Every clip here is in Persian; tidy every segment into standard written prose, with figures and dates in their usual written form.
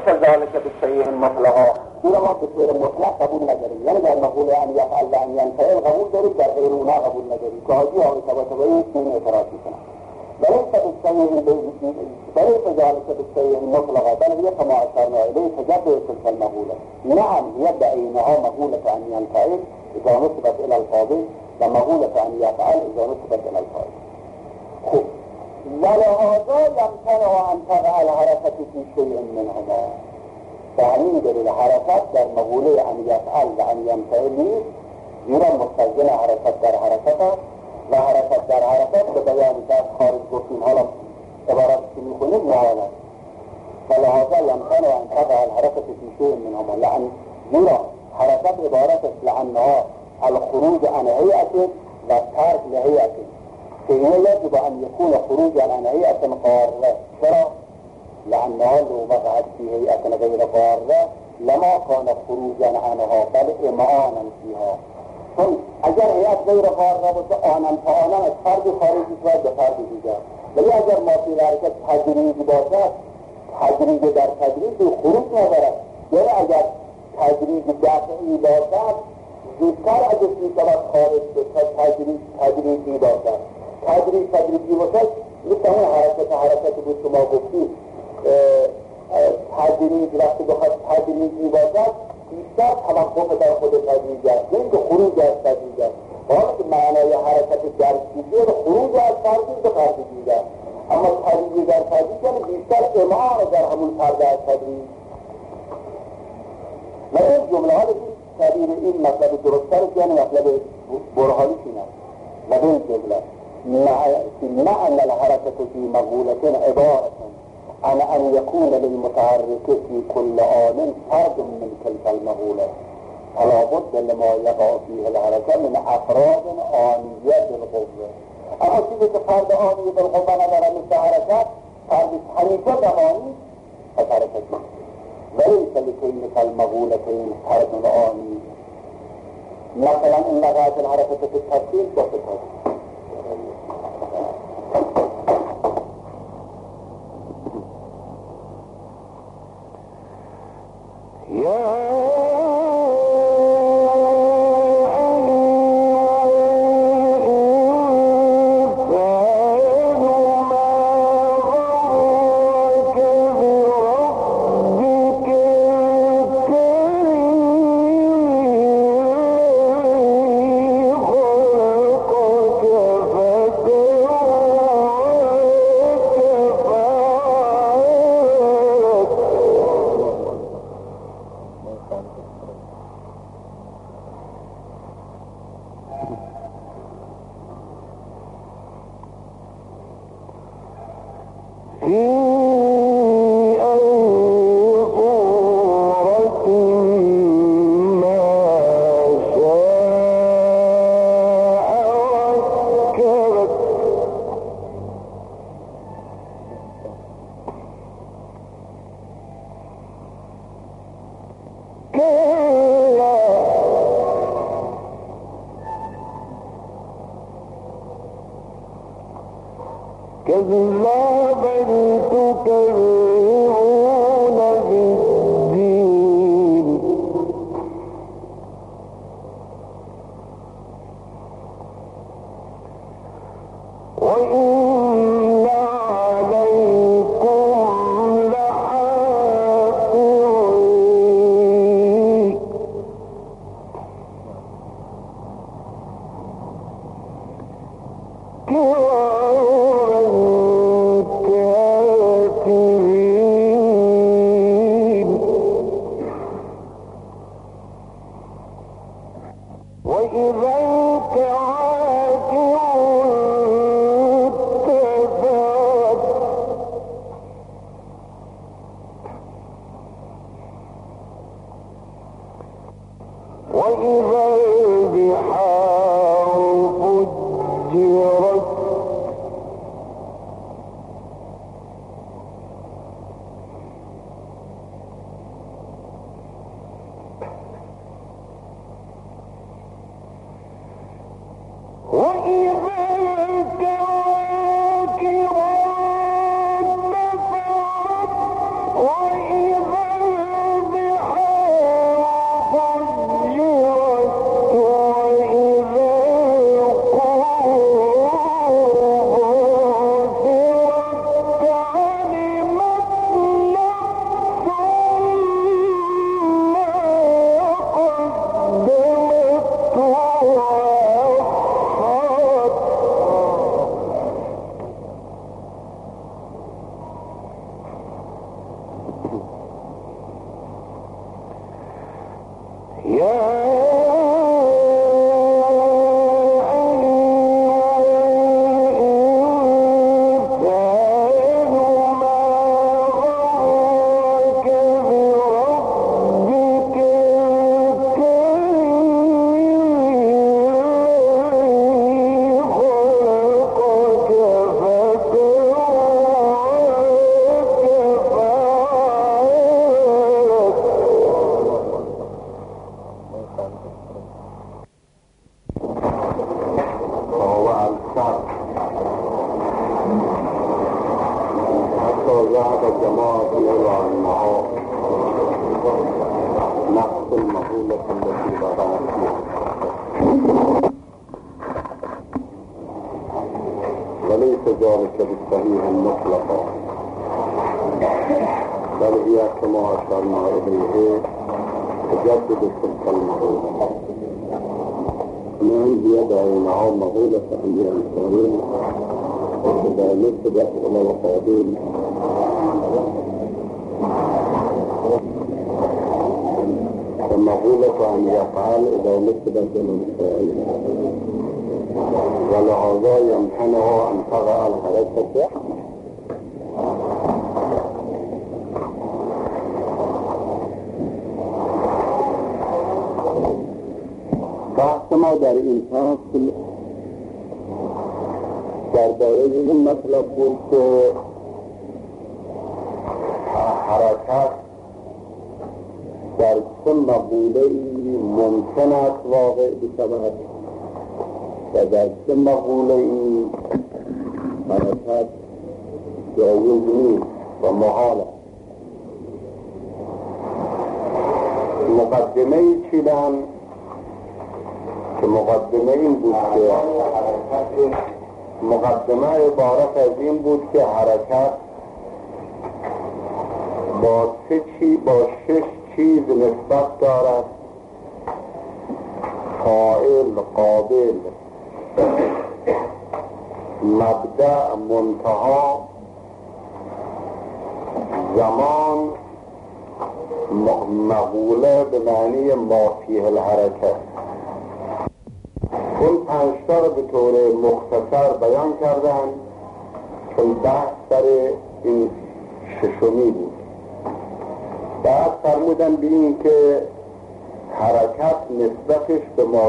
وليس ذلك بشيء مطلقا. این ما به طور مطلق قبول نداریم، یعنی در مقول ان یفعل و ان ینفعل قبول داریم، در غیر اونا قبول نداریم که حاجی آقای طباطبایی این اعتراض میکنن. وليس ذلك بالشيء مطلقا بل هي كما أشرنا إليه تجدد تلك المقولة. نعم هي بأينها مقولة أن ينفعل إذا نسبت إلى الفاضل ومقولة أن يفعل إذا نسبت إلى الفاضل. ولهذا يمتنع أن تقع الحركة في شيء منهما. تعميد للحركات در مقولة أن يفعل وأن ينفعل زیرا مستلزم حرکت در حرکت و حرکت در حرکت به بیان در خارج گفتیم. حالا عبارت که میخونیم معالا فلهذا يمكن أن تقع الحركة في شيء منهما لأن زیرا حرکت عبارت است لأنها الخروج عن هيئة و ترک لهيئة فإنه يجب أن يكون خروجا عن هيئة قارة. چرا؟ لأنها لو وقعت في هيئة غير قارة لما كان خروجا عنها بل إمعانا فيها. چون اگر هیئت غیر قارة باشه آنن فآنن از فرد خارجی شود به فرد دیگر، ولی اگر ما فی حرکت تدریج باشد تدریج در تدریج خروج ندارد. یعنی اگر تدریج دفعی باشد زودتر از میشود خارج به تدریجی باشد. تدریجی باشد مثل همون حرکت بود که ما گفتیم تدریج وقتی بخواد تدریجی باشد بیشتر توقف در خود تدریج است، این که خروج از تدریج است. حالا که معنای حرکت درسیده و خروج از تدریج به فرد دیگر، اما تدریج در تدریج یعنی بیشتر امعان در همون فرد از تدریج. و این جمله ها تعبیر این مطلب درست‌تر است، یعنی مطلب برهانی شینه و این جمله معنى الحركة في مقولة عبارة عن أن يكون للمتحرك في كل آن فرد من تلك المقولة فلا بد لما يقع فيه الحركة من أفراد آنية بالقوة. اما چیزی که فرد آنی بالقوة نداره مثل حرکت فرد حریفه زمانی از حرکت وليس لكل المقولتين فرد آنی. مثلا ان وقعت الحركة في التفصيل بسيطة كلا بل تكذبون بالدين وإن عليكم لحافظين وإذا الكواكب انتثرت وإذا البحار فجرت وإذا الكواكب انتثرت وإذا بعد جماعة العلماء نقص المقولة التي بدأت وليس ذلك بالصحيح المطلق، بل هي كما أشرنا إليه تجدد تلك المقولة. من يدعونها مقولة أنبياء الكريم وإذا نسبت إلى القابيل فمقولة أن يفعل إذا نسبت إلى الفاعل، ولهذا يمكنه أن تقع الحركة. بحث ما در این فصل درباره این مطلب بود که حرکت در چه مقوله‌ای ممکن است واقع بشود و در چه مقوله‌ای حرکت جایز نیست و محال است. مقدمه‌ای چیدن که مقدمه این بود که مقدمه عبارت از این بود که حرکت با 6 چیز نسبت دارد: فاعل، قابل، مبدأ، منتها، زمان، مقوله به معنی ما فیه الحرکت. اون 5 تا رو به طور مختصر بیان کردن چون بحث سر این ششمی بود. بعد فرمودن به این که حرکت نسبتش به ما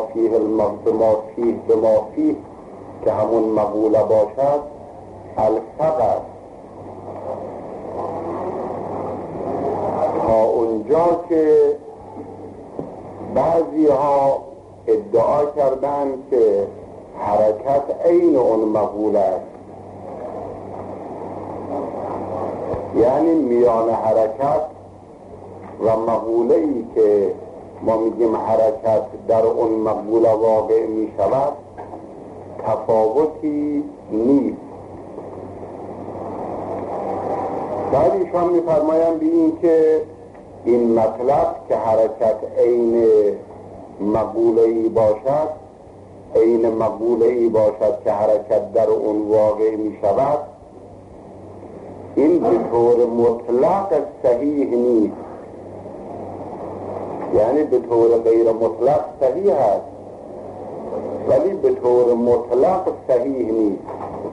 فیه که همون مقوله باشد الفق است. تا اونجا که بعضی ها ادعا کردن که حرکت عین اون مقوله است، یعنی میان حرکت و مقوله‌ای که ما میگیم حرکت در اون مقوله واقع میشود تفاوتی نیست. بعد ایشان میفرمایند به این که این مطلب که حرکت عین مقوله‌ای باشد، عین مقوله‌ای باشد که حرکت در اون واقع می شود، این به طور مطلق صحیح نیست، یعنی به طور غیر مطلق صحیح است ولی به طور مطلق صحیح نیست.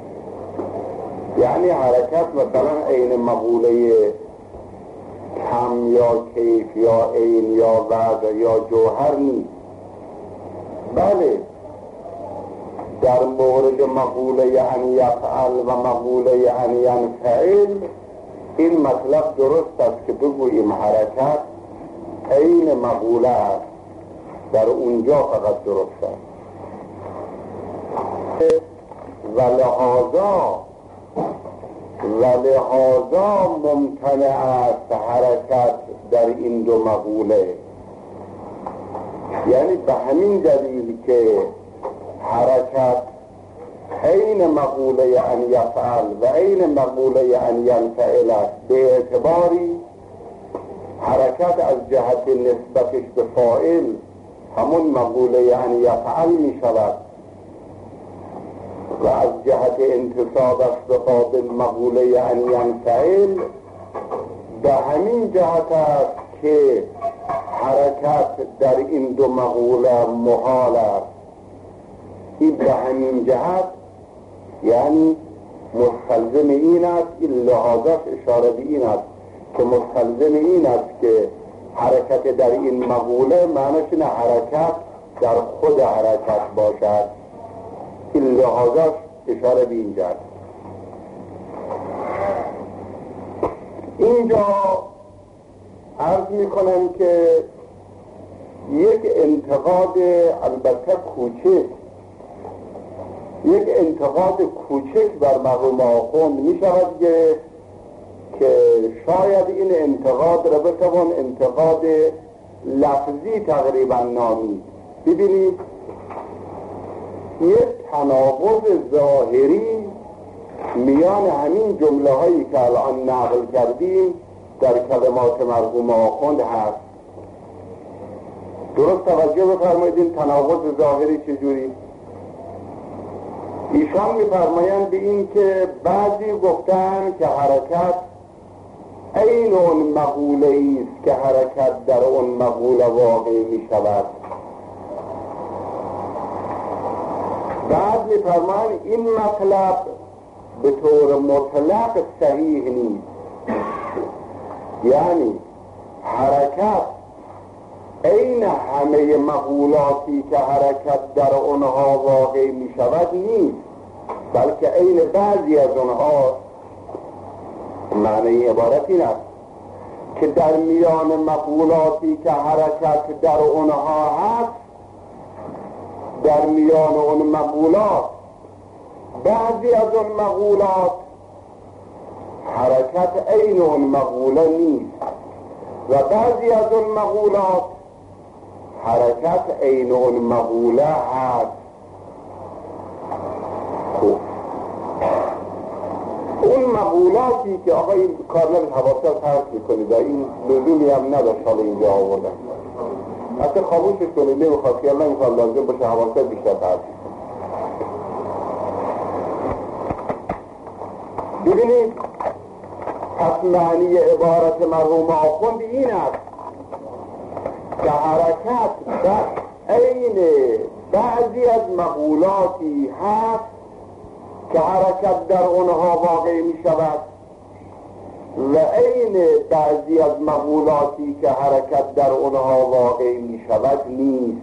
یعنی حرکت مثلا عین مقوله کم یا کیف یا عین یا وضع یا جوهر نیست. بله در مورد مقوله ان یفعل و مقوله ان ینفعل این مطلب درست است که بگوییم حرکت عین مقوله است، در اونجا فقط درست است. و لحاظا ممتنع است حرکت در این دو مقوله، یعنی به همین دلیل که حرکت عین مقوله ان یفعل و عین مقوله ان ینفعل است، به اعتباری حرکت از جهت نسبتش به فاعل همون مقوله ان یفعل می شود و از جهت انتصابش به قابل مقوله ان ینفعل به همین جهت است که حرکت در این دو مقوله محال است. این به همین جهت یعنی مستلزم این است، این لحاظش اشاره به این است که مستلزم این است که حرکت در این مقوله معنیش اینه حرکت در خود حرکت باشد. این لحاظش اشاره به این جهت. اینجا عرض میکنم که یک انتقاد البته کوچک، یک انتقاد کوچک بر مرحوم آخوند می شود که شاید این انتقاد را بتوان انتقاد لفظی تقریبا نامید. ببینید یک تناقض ظاهری میان همین جمله هایی که الان نقل کردیم در کلمات مرحوم آخوند هست. درست توجه بفرمایید این تناقض ظاهری چجوری؟ ایشان میفرمایند به این که بعضی گفتن که حرکت عین اون مقوله است که حرکت در اون مقوله واقع می شود. بعد میفرمایند این مطلب به طور مطلق صحیح نیست، یعنی حرکت عین همه مقولاتی که حرکت در اونها واقع می شود نیست، بلکه عین بعضی از اونها. معنی عبارت این است که در میان مقولاتی که حرکت در اونها هست، در میان اون مقولات بعضی از اون مقولات حرکت عین اون مقوله نیست و بعضی از اون مقولات حرکت عین اون مقوله هست. خوب، اون مقولاتی که آقای کارنل حواسه فرق میکنید و این لزومی هم نداشت حالا اینجا آوردن، حتی خاموشش کنید، نمیخواد که نمیخواد لازم باشه حواسه بیشتر فرق. ببینید پس معنی عبارت مرحوم آخوند این است که حرکت عین بعضی از مقولاتی هست که حرکت در اونها واقع می شود و عین بعضی از مقولاتی که حرکت در اونها واقع می شود نیست.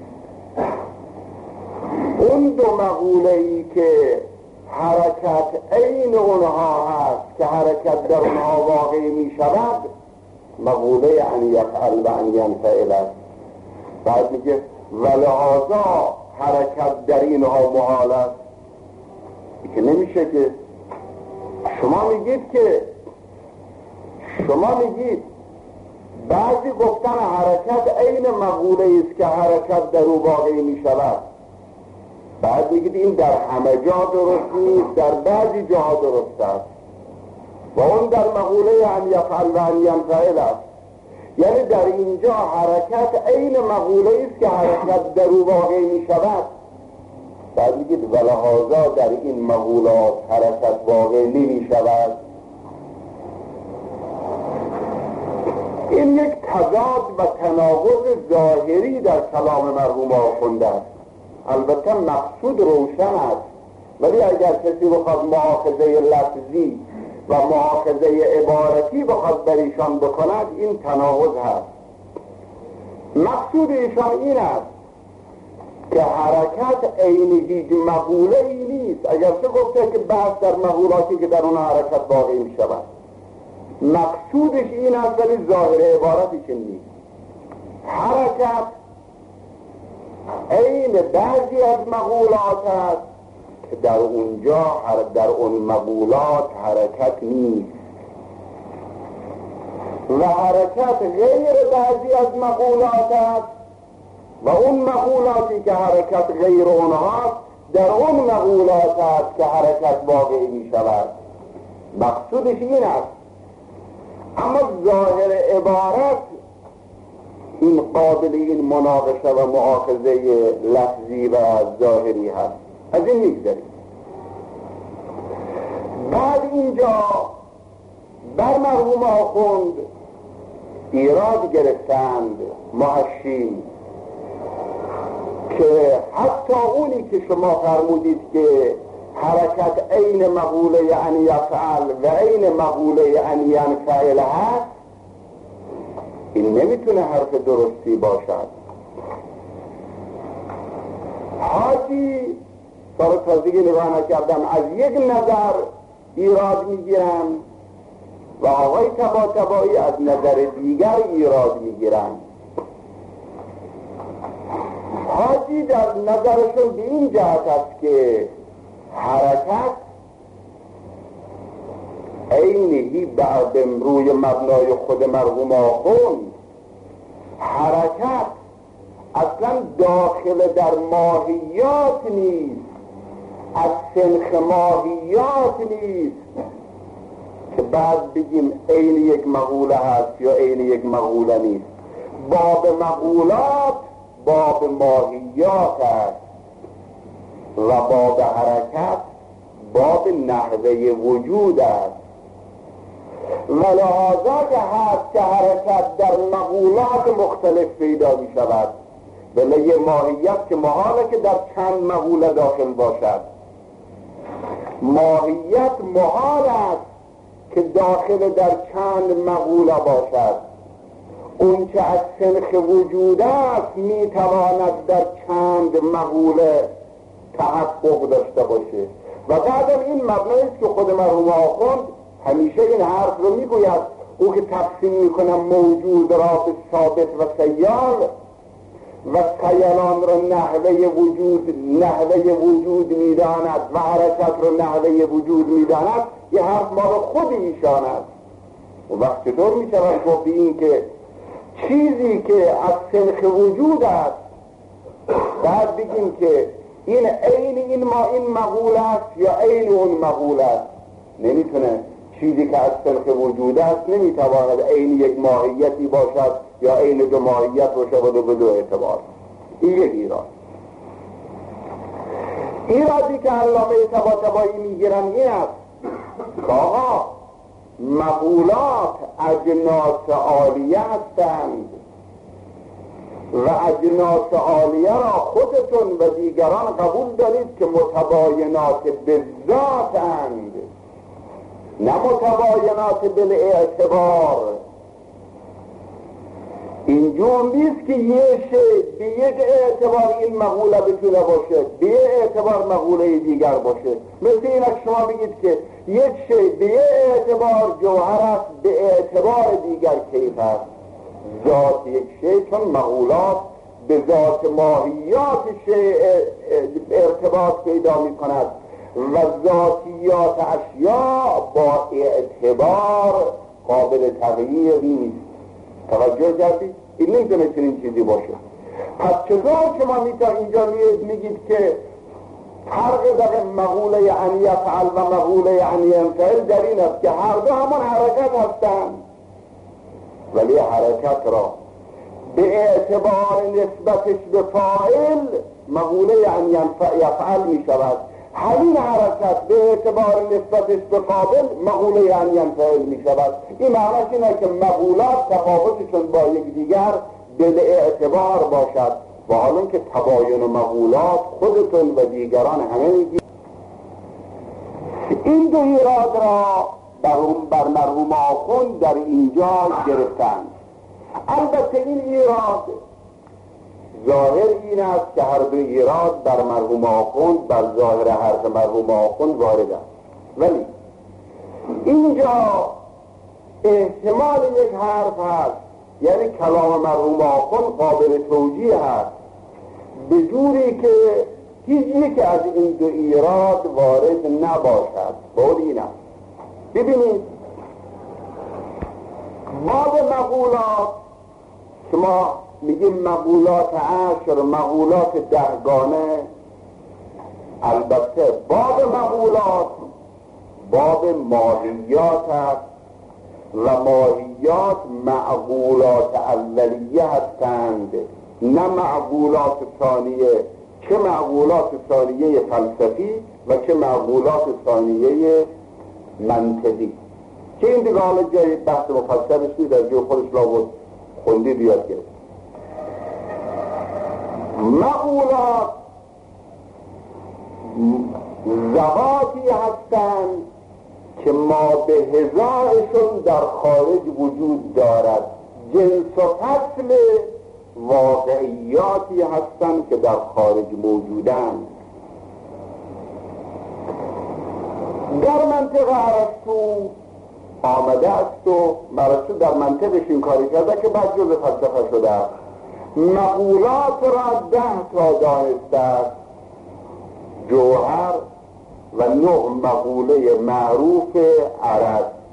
اون دو مقوله‌ای که حرکت عین اونها هست که حرکت در اونها واقع می شود مقوله ان یفعل و ان ینفعل است. بعد میگه ولهذا حرکت در اینها محال است. که نمیشه که شما میگید بعضی گفتن حرکت عین مقوله است که حرکت در او واقع می شود، بعد میگید این در همه جا درست نیست، در بعضی جاها درست است و اون در مقوله ان یفعل و ان ینفعل است. یعنی در اینجا حرکت عین مقوله است که حرکت در او واقع می شود، بعد میگید ولهذا در این مقولات حرکت واقع نمی شود. این یک تضاد و تناقض ظاهری در کلام مرحوم آخوند است. البته مقصود روشن است، ولی اگر کسی بخواد مؤاخذه لفظی و مؤاخذه عبارتی بخواد بر ایشان بکند این تناقض هست. مقصود ایشان این است که حرکت عین هیچ مقوله ای نیست، اگر چه گفته که بحث در مقولاتی که در اون حرکت واقع می شود. مقصودش این است ولی ظاهر عبارتی که نیست. حرکت عین بعضی از مقولات است که در اونجا در اون مقولات حرکت نیست و حرکت غیر بعضی از مقولات است و اون مقولاتی که حرکت غیر اونها در اون مقولات است که حرکت واقع می شود. مقصودش این است. اما ظاهر عبارت این قابل این مناقشه و مؤاخذه لفظی و ظاهری هست. از این میگذاریم. بعد اینجا بر مرحوم آخوند ایراد گرفتند محشی که حتی اونی که شما فرمودید که حرکت عین مقوله ان یفعل و عین مقوله ان ینفعل هست، این نمیتونه حرف درستی باشد. حاجی برای تازگی نگاه نکردم از یک نظر ایراد میگیرن و آقای طباطبایی از نظر دیگر ایراد میگیرن. حاجی در نظرشون به این جهت است که حرکت عینی بعد روی مبنای خود مرحوم آخوند حرکت اصلا داخل در ماهیات نیست، از سنخ ماهیات نیست که بعد بگیم عین یک مقوله هست یا عین یک مقوله نیست. باب مقولات باب ماهیات است و باب حرکت باب نحوه وجود است و لحاظا که هست که حرکت در مقولات مختلف پیدا می شود، بله یه ماهیت که محاله که در چند مقوله داخل باشد، ماهیت محال است که داخل در چند مقوله باشد. اون که از سنخ وجود است می تواند در چند مقوله تحقق داشته باشه. و بعدم این مبنایی است که خود مرحوم آخوند همیشه این حرف رو میگوید، او که تقسیم میکنه موجود را به ثابت و سیال و سیالان را نحوه وجود میداند و حرکت را نحوه وجود میداند، یه حرف ما رو خود ایشان است. و وقت چطور میشود گفت این که چیزی که از سنخ وجود است بعد بگیم که این عین این مقول است یا عین اون مقول است؟ نمیتونه. چیزی که از سنخ وجود است نمیتواند عین یک ماهیتی باشد یا عین دو ماهیت باشد و به دو اعتبار. این یک ایرادی که علامه طباطبایی میگیرن این است که آقا مقولات اجناس عالیه هستند و اجناس عالیه را خودتون و دیگران قبول دارید که متباینات به ذاتند، نه متباینات بالاعتبار. اینجور نیست که یه شی به یک اعتبار این مقوله بتونه باشه به یک اعتبار مقوله دیگر باشه. مثل این که شما بگید که یک شی به یک اعتبار جوهر است به اعتبار دیگر کیف است. ذات یک شی چون مقولات به ذات ماهیات شی ارتباط پیدا می کند و ذاتیات اشیاء با اعتبار قابل تغییر نیست. توجه کردید؟ این نمیتونه چنین چیزی باشه. پس چطور شما اینجا میگید که فرق در مقوله ان یفعل و مقوله ان ینفعل در این است که هر دو همان حرکت هستند، ولی حرکت را به اعتبار نسبتش به فاعل مقوله ان یفعل می شود، همین حرکت به اعتبار نسبتش به قابل مقوله ان ینفعل می شود. این معنیش اینه که مقولات تفاوتشون با یکدیگر به اعتبار باشد و حالا که تباین و مقولات خودتون و دیگران همه میگید. این دو ایراد را بر مرحوم آخوند در اینجا گرفتند. البته این ایراد ظاهر این است که هر دو ایراد بر مرحوم آخوند بر ظاهر حرف مرحوم آخوند وارد است، ولی اینجا احتمال یک حرف هست، یعنی کلام مرحوم آخوند قابل توجیه هست به جوری که هیچ یک از این دو ایراد وارد نباشد. بود این است. ببینید باب مقولات که ما میگیم مقولات عشر، مقولات دهگانه، البته باب مقولات باب ماهیات است و ماهیات معقولات اولیه هستند، نه معقولات ثانیه، چه معقولات ثانیه فلسفی و چه معقولات ثانیه منطقی، که این دیگه حالا جای بحث مفصلش نیست، در جای خودش لابد خوندی بیاد گرفت. معقولات ذواتی هستند که ما به هزارشون در خارج وجود دارد، جنس و فصل واقعیاتی هستند که در خارج موجودند. در منطق ارسطو آمده است و ارسطو در منطقش این کاری کرده که بعد جز فلسفه شده است. مقولات را 10 تا دانسته است، جوهر و 9 مقوله معروف عرض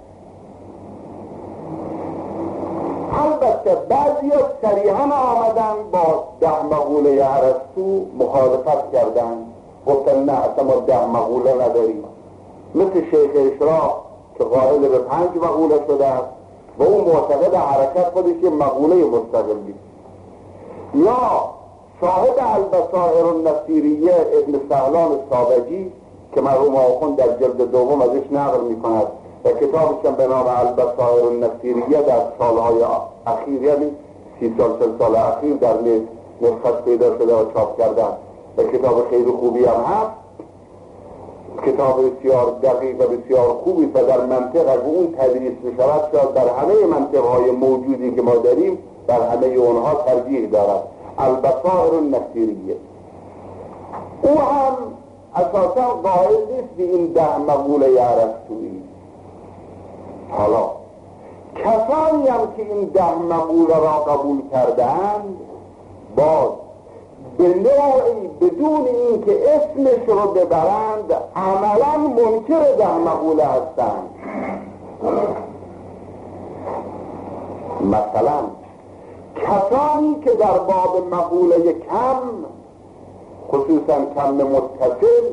البته بعضی صریحا آمدن با 10 مقوله ارسطو مخالفت کردن، گفتن نه اصلا ما 10 مقوله نداریم، مثل شیخ اشراق که قائل به 5 مقوله شده است و اون معتقد حرکت خودش یه مقوله مستقلی. یا صاحب البصائر النصیریه ابن سهلان السابجی که مرحوم آخوند در جلد دوم ازش نقل میکند و کتابش به نام البصائر النصیریه در سالهای اخیر، یعنی 30 سال 40 سال اخیر در نسخت پیدا شده و چاپ کردن و کتاب خیلی خوبی هم هست، کتاب بسیار دقیق و بسیار خوبی و در منطق اگه اون تدریس میشود شاید در همه منطقهای موجودی که ما داریم در همه اونها ترجیح دارد. البصائر النصیریه او هم اساسا قائل نیست به این 10 مقوله ارسطویی. حالا کسانی هم که این 10 مقوله را قبول کردند باز به نوعی بدون اینکه اسمش رو ببرند عملا منکر 10 مقوله هستند. مثلا کسانی که در باب مقوله کم، خصوصا کم متصل،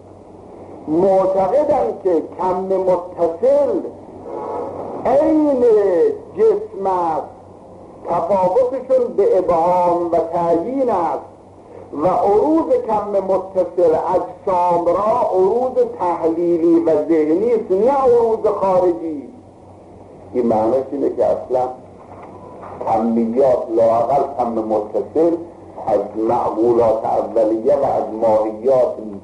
معتقدند که کم متصل عین جسم است، تفاوتشون به ابهام و تعیین است و عروض کم متصل اجسام را عروض تحلیلی و ذهنی است نه عروض خارجی. این معنیش اینه که اصلا کمیات لااقل کم متصل از معقولات اولیه و از ماهیات نیست.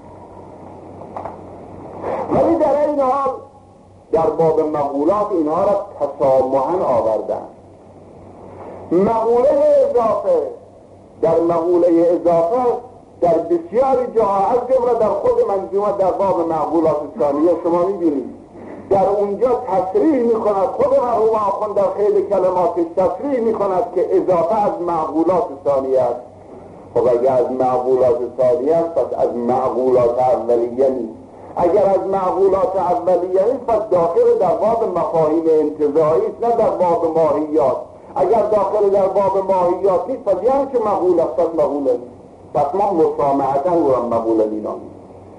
ولی در این حال در باب مقولات اینها را تسامحاً آوردن. مقوله اضافه، در مقوله اضافه در بسیاری جاها از جمله در خود منظومه در باب مقولات ثانیه شما می‌بینید در اونجا تصریح می‌کند، خود مرحوم آخوند در خیلی کلماتش تصریح می‌کند که اضافه از مقولات ثانیه است. خب اگر از مقولات ثانیه است پس از مقولات اولیه نیست. اگر از معقولات اولیه نیست پس داخل در باب مفاهیم انتزاعی است نه در باب ماهیات. اگر داخل در باب ماهیات نیست پس یعنی که مقول است، پس مقوله نیست. پس ما مسامحتا او را مقوله مینامیم.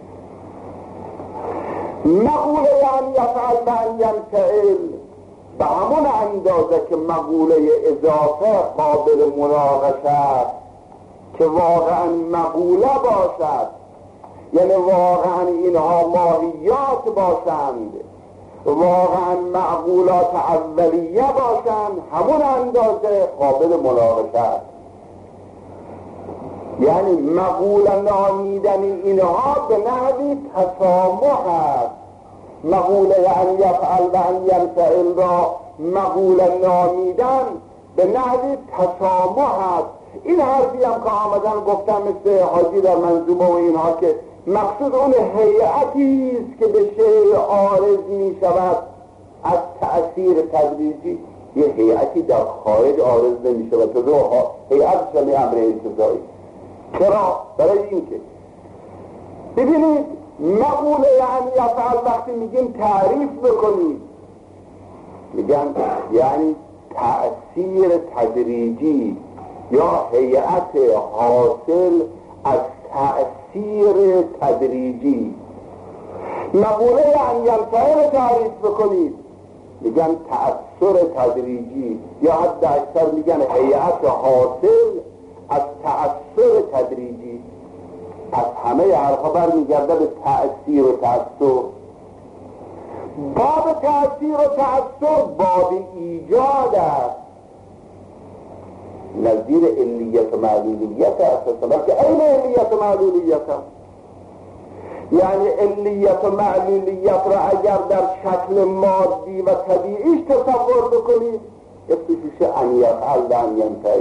مقوله یعنی یفعل و ینفعل، به همون اندازه که مقوله اضافه قابل مناقشه است که واقعا مقوله باشد، یعنی واقعا اینها ماهیات باشند، واقعا معقولات اولیه باشند، همون اندازه قابل مناقشه است. یعنی مقوله نامیدن اینها به نحوی تسامح است. مقوله ان یفعل و ان ینفعل را مقوله نامیدن به نحوی تسامح است. این حرفی هم که آمدن گفتن مثل حاجی در منظومه و اینها که مقصود اون هیئتی است که به شیء عارض می شود از تأثیر تدریجی. یه هیئتی در خارج عارض نمی شود، تو هیئت شمی امر انتزاعی. چرا؟ برای این که ببینید مقوله یعنی یفعل وقتی میگیم تعریف بکنید میگن یعنی تأثیر تدریجی یا هیئت حاصل از تأثیر تدریجی. مقوله یعنی ینفعل تعریف بکنید میگن تأثیر تدریجی یا حد اکثر میگن هیئت حاصل از تأثیر تدریجی. از همه حرفا برمیگرده به تأثیر و تأثیر. باب تأثیر و تأثیر باب ایجاد است، نظیر علیت و معلولیت است، بلکه این علیت و معلولیت است. یعنی علیت و معلولیت را اگر در شکل مادی و طبیعیش تصور بکنید اسمش ان یفعل و ان ینفعل.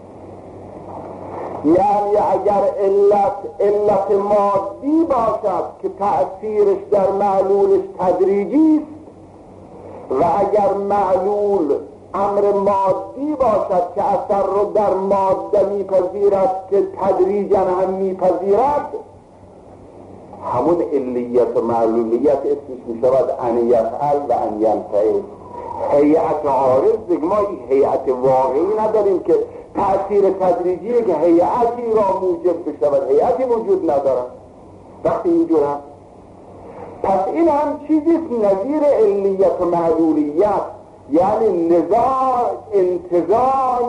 یعنی اگر علت مادی باشد که تأثیرش در معلولش تدریجی است و اگر معلول امر مادی باشد که اثر رو در ماده میپذیرد که تدریجا هم میپذیرد، همون علیت و معلولیت اسمش میشود ان یفعل و ان ینفعل. هیئت عارض دیگه ما هیئت واقعی نداریم که تأثیر تدریجی که هیئتی را موجب بشود، هیئتی وجود ندارد. وقتی اینجور هم پس این هم چیزیست نظیر علیت و معلولیت، یعنی نزاع انتزاع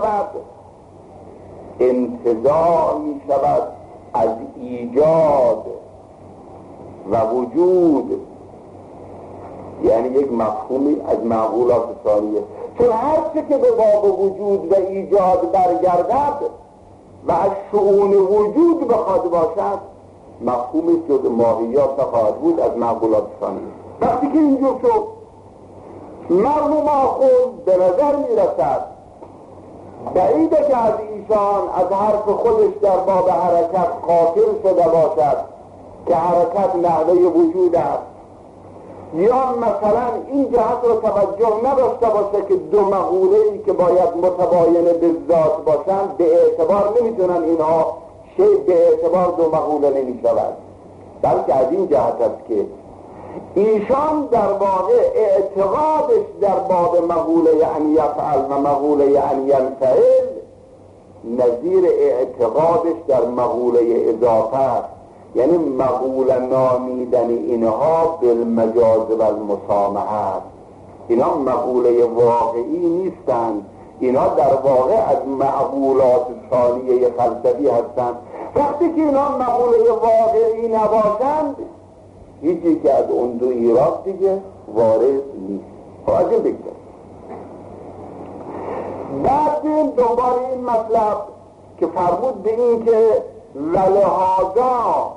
می شود از ایجاد و وجود، یعنی یک مفهومی از معقولات ثانیه. چون هر چه که به باب وجود و ایجاد برگردد و از شؤون وجود بخواد باشد، مفهومی جز ماهیات نخواهد بود از معقولات ثانیه. وقتی که اینجور شد، مرحوم آخوند به نظر میرسد بعیده که از ایشان از حرف خودش در باب حرکت غافل شده باشد که حرکت نحوه وجود است، یا مثلا این جهت رو توجه نداشته باشه که دو مقوله‌ای که باید متباین به ذات باشند به اعتبار نمیتونن اینها شیء به اعتبار دو مقوله نمیشود، بلکه از این جهت است که ایشان در واقع اعتقادش در باب مقوله ان یفعل و مقوله ان ینفعل نظیر اعتقادش در مقوله اضافه است، یعنی مقوله نامیدن اینها بالمجاز و المسامحه است. اینا مقوله واقعی نیستند، اینا در واقع از معقولات ثانیه فلسفی هستند. وقتی که اینا مقوله واقعی نباشند، هیچی که از اون دو ایراد دیگه وارد نیست. از این بگذاریم. بعد بیم دوباره این مطلب که فرمود به این که ولهذا،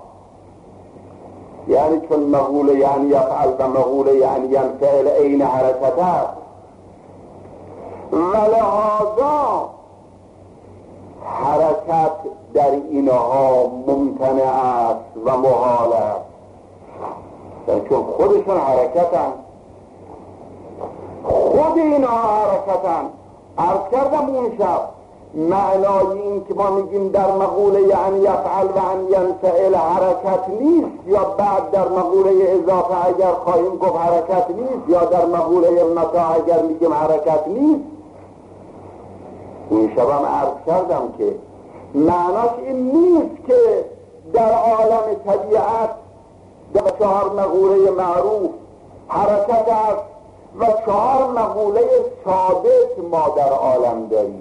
یعنی چون مقوله یعنی یفعل و مقوله یعنی ینفعل عین حرکت است، ولهذا حرکت در اینها ممتنع است و محال است، چون خودشون حرکتن، خود اینها حرکتن. عرض کردم اون شب معنای این که ما میگیم در مقوله یعنی یفعل و ان ینفعل حرکت نیست، یا بعد در مقوله اضافه اگر خواهیم گفت حرکت نیست، یا در مقوله متا اگر میگیم حرکت نیست. اون شب هم عرض کردم که معناش این نیست که در عالم طبیعت در 4 مقوله معروف حرکت است و 4 مقوله ثابت ما در عالم داریم.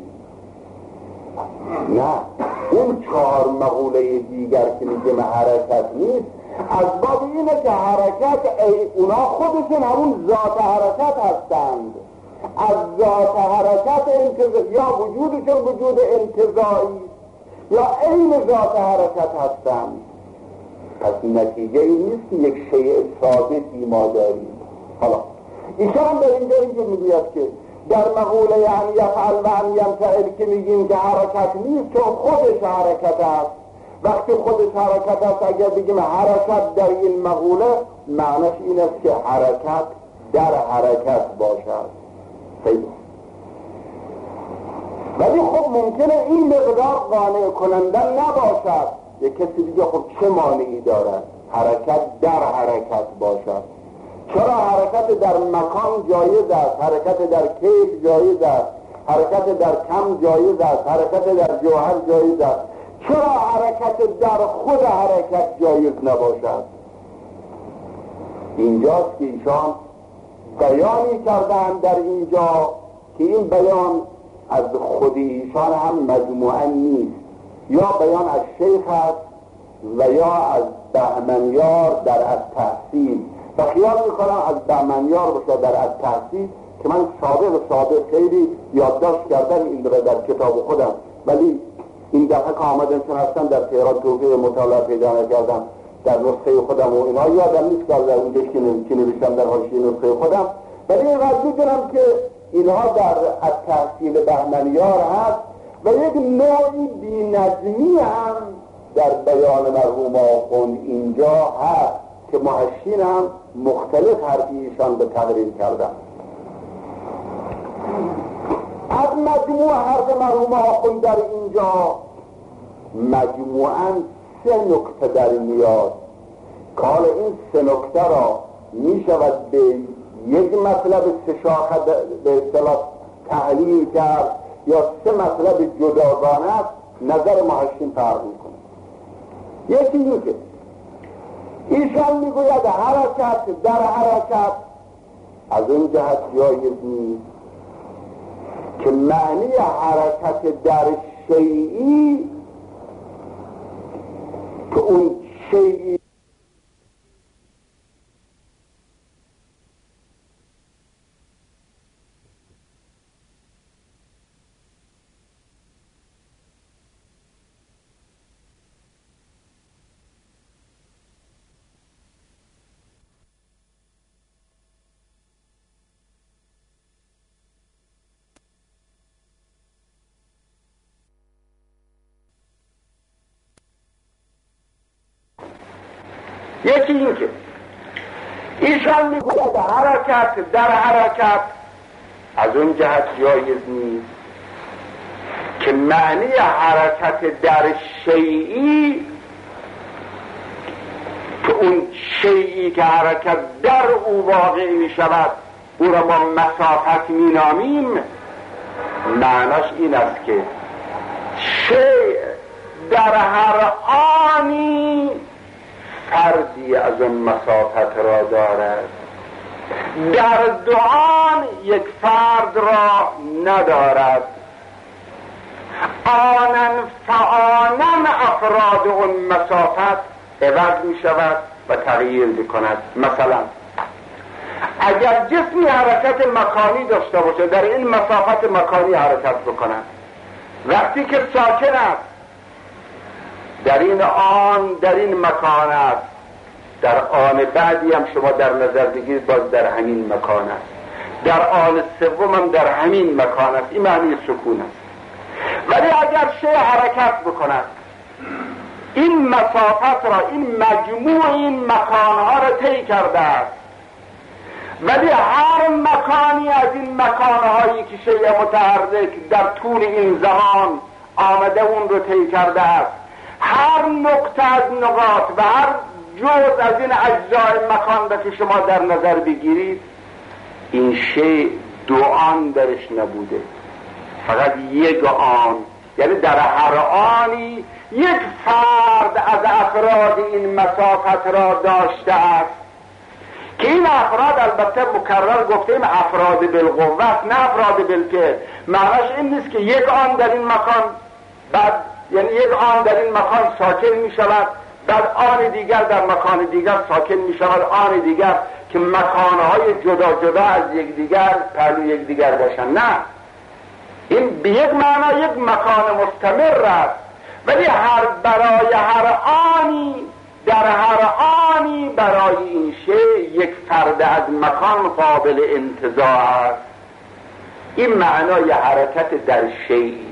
نه، اون 4 مقوله دیگر که میگه حرکت نیست، از باب اینه که حرکت اونا خودشون همون ذات حرکت هستند. از ذات حرکت یا وجودشون وجود انتزاعی یا عین ذات حرکت هستند. پس نتیجه این نیست که یک شیء ثابتی ما داریم. حالا ایشان در اینجا میگوید که در مقوله یعنی یفعل و ان ینفعل که میگیم که حرکت نیست، چون خودش حرکت است. وقتی خودش حرکت است، اگر بگیم حرکت در این مقوله، معنیش این است که حرکت در حرکت باشد. خیلی ولی خب ممکنه این مقدار قانع کننده نباشد. یک کسی دیگه خب چه مانعی دارد حرکت در حرکت باشد؟ چرا حرکت در مکان جایز است، حرکت در کیف جایز است، حرکت در کم جایز است، حرکت در جوهر جایز است، چرا حرکت در خود حرکت جایز نباشد؟ اینجاست که ایشان بیانی کردن در اینجا که این بیان از خود ایشان هم مجموعا نیست، یا بیان از شیخ است و یا از بهمنیار در از تحصیل، و خیال میکنم از بهمنیار باشه در از تحصیل که من سابق خیلی یادداشت کردم این رو در کتاب خودم، ولی این دفعه که آمدن چون هستم در تهران توقیع مطالعه پیدا نکردم در نسخه خودم و اینها یادم نیست در اونجا که نوشتم در حاشیه نسخه خودم، ولی اینقدر میدونم که اینها در از تحصیل بهمنیار هست و یک نوعی بی‌نظمی هم در بیان مرحوم آخوند اینجا هست که محشین هم مختلف حرفیشان به تقریر کردن. از مجموع حرف مرحوم آخوند در اینجا مجموعاً 3 نکته در میاد که حالا این 3 نکته را می شود به یک مطلب سه شاخه به اصطلاح تحلیل کرد یا سه مطلب جداگانه است، نظر محشین فرق میکنه. یکی این که ایشان میگوید حرکت در حرکت از اون جهت جایز نیست که معنی حرکت در شیئی که اون شیئی یکی این که ایشان میگوید حرکت در حرکت از اون جهت جایز نیست که معنی حرکت در شیئی که اون شیئی که حرکت در او واقع می شود او را ما مسافت می نامیم، معناش این است که شیء در هر آنی فردی از اون مسافت را دارد، در دو آن یک فرد را ندارد. آنن فآنن افراد اون مسافت عوض می شود و تغییر می کند. مثلا اگر جسمی حرکت مکانی داشته باشه در این مسافت مکانی حرکت بکند، وقتی که ساکن است در این آن در این مکان است، در آن بعدی هم شما در نظر بگیرید باز در همین مکان است، در آن سوم هم در همین مکان است. این معنی سکون است. ولی اگر شیء حرکت بکند این مسافت را، این مجموع این مکانها را طی کرده است، ولی هر مکانی از این مکانهایی که شیء متحرک در طول این زمان آمده اون رو طی کرده است، هر نقطه از نقاط و هر جز از این اجزای مکان را که شما در نظر بگیرید، این شیء دو آن درش نبوده، فقط یک آن، یعنی در هر آنی یک فرد از افراد این مسافت را داشته است که این افراد البته مکرر گفتیم افراد بالقوت نه افراد بالفعل. معناش این نیست که یک آن در این مکان بعد یعنی یک آن در این مکان ساکن می شود بعد آن دیگر در مکان دیگر ساکن می شود، آن دیگر که مکانهای جدا جدا از یکدیگر پهلو یکدیگر باشند. نه، این به یک معنا یک مکان مستمر است، ولی برای هر آنی در هر آنی برای این شیء یک فرد از مکان قابل انتزاع است. این معنای حرکت در شیئی.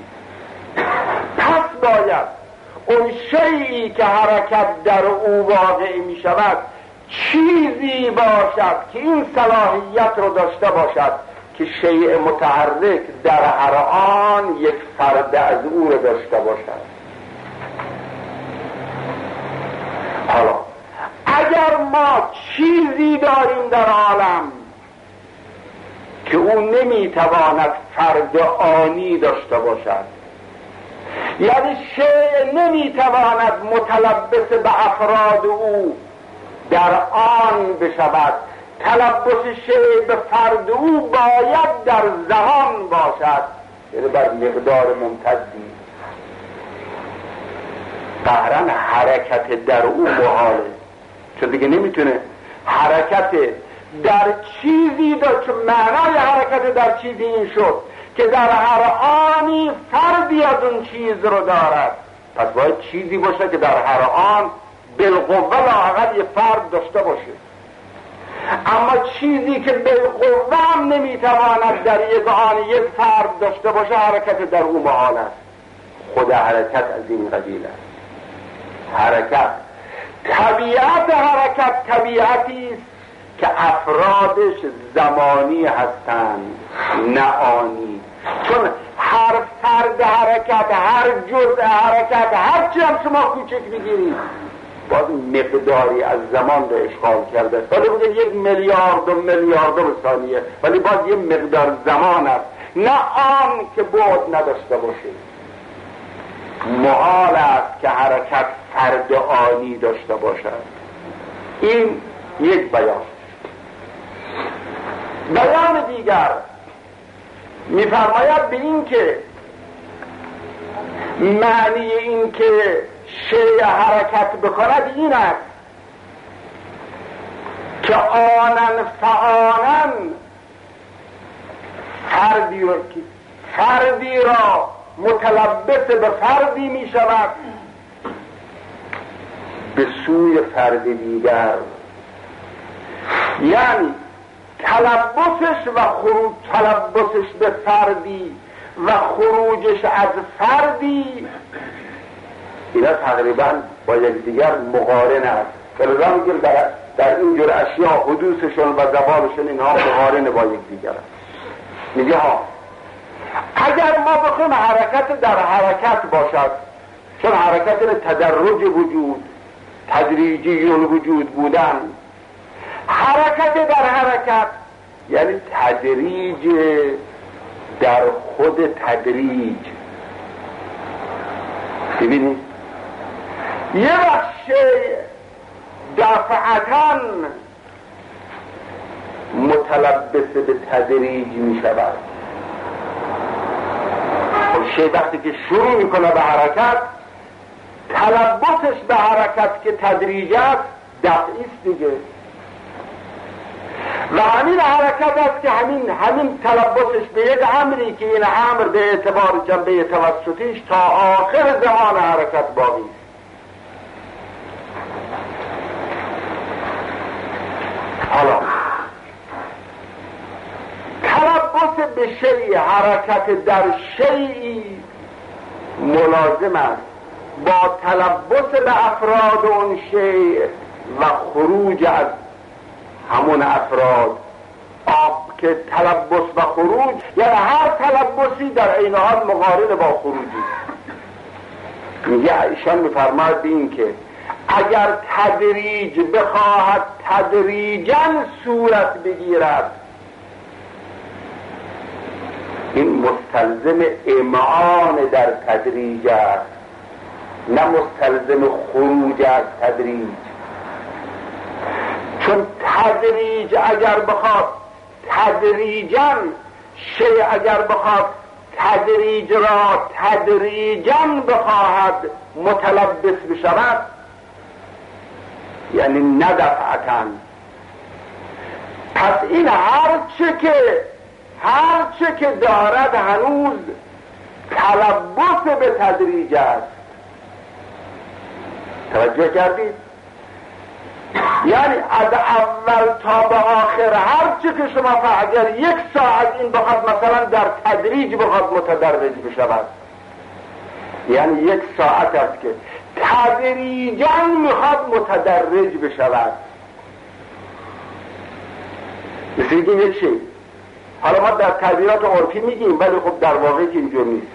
پس باید اون شیئی که حرکت در او واقع می شود چیزی باشد که این صلاحیت رو داشته باشد که شیء متحرک در هر آن یک فرد از او رو داشته باشد. حالا اگر ما چیزی داریم در عالم که او نمیتواند فرد آنی داشته باشد، یعنی شیء نمیتواند متلبس به افراد او در آن بشود، تلبس شیء به فرد او باید در زمان باشد، یعنی بر مقدار ممتدی، قهرن حرکت در او محاله، چون دیگه نمیتونه حرکت در چیزی داشت. چون معنای حرکت در چیزی این شد که در هر آنی فردی از اون چیز رو دارد، پس باید چیزی باشه که در هر آن بالقوه لااقل یه فرد داشته باشه. اما چیزی که بالقوه هم نمیتواند در یک آن یک فرد داشته باشه حرکت در او محال است. خود حرکت از این قبیل است. حرکت طبیعت حرکت طبیعتی است که افرادش زمانی هستند نه آنی، چون هر فرد حرکت، هر جزء حرکت، هر چی هم شما کوچک بگیرید باز مقداری از زمان رو اشغال کرده است. ولی بگه 1 میلیارد و میلیارد به ثانیه، ولی باز یه مقدار زمان است، نه آن که بعد نداشته باشه. محال است که حرکت فرد آنی داشته باشد. این یک بیان. بیان دیگر می‌فرماید به این که معنی این که شیء حرکت بکند این است که آنن فآنن فردی را متلبس به فردی می شود به سوی فرد دیگر، یعنی تلبسش و خروج تلبسش به فردی و خروجش از فردی، اینا تقریبا با یکدیگر مقارن است. فلذا میگیم در اینجور اشیاء حدوثشون و زوالشون اینها مقارن با یکدیگر است. میگه ها اگر ما بخوایم حرکت در حرکت باشد، چون حرکت تدرج وجود، تدریجی الوجود بودن، حرکت در حرکت یعنی تدریج در خود تدریج. ببینید یه وقت شیء دفعتاً متلبس به تدریج می شود. شیء وقتی که شروع میکنه به حرکت، تلبسش به حرکت که تدریج است دفعی است دیگه، و همین حرکت است که همین تلبسش به یک امری که این امر به اعتبار جنبه توسطیش تا آخر زمان حرکت باقی است. حالا تلبس به شیء حرکت در شیئی ملازم است با تلبس به افراد اون شیء و خروج از همون افراد. که تلبس و خروج یعنی هر تلبسی در عین حال مقارن با خروجی. میگه ایشان میفرماید این که اگر تدریج بخواهد تدریجاً صورت بگیرد، این مستلزم امعان در تدریج است، نه مستلزم خروج از تدریج. چون تدریج اگر بخواد تدریجاً شیء اگر بخواد تدریج را تدریجاً بخواهد متلبس بشود، یعنی ندفعتاً، پس این هرچه که دارد هنوز تلبس به تدریج است. توجه کردید؟ یعنی از اول تا به آخر هرچه که شما اگر 1 ساعت این بخواد مثلا در تدریج بخواد متدرج بشود، یعنی 1 ساعت است که تدریجاً میخواد متدرج بشود. مثل یک چی؟ حالا ما در تعبیرات عرفی میگیم، ولی خب در واقع که اینجور نیست.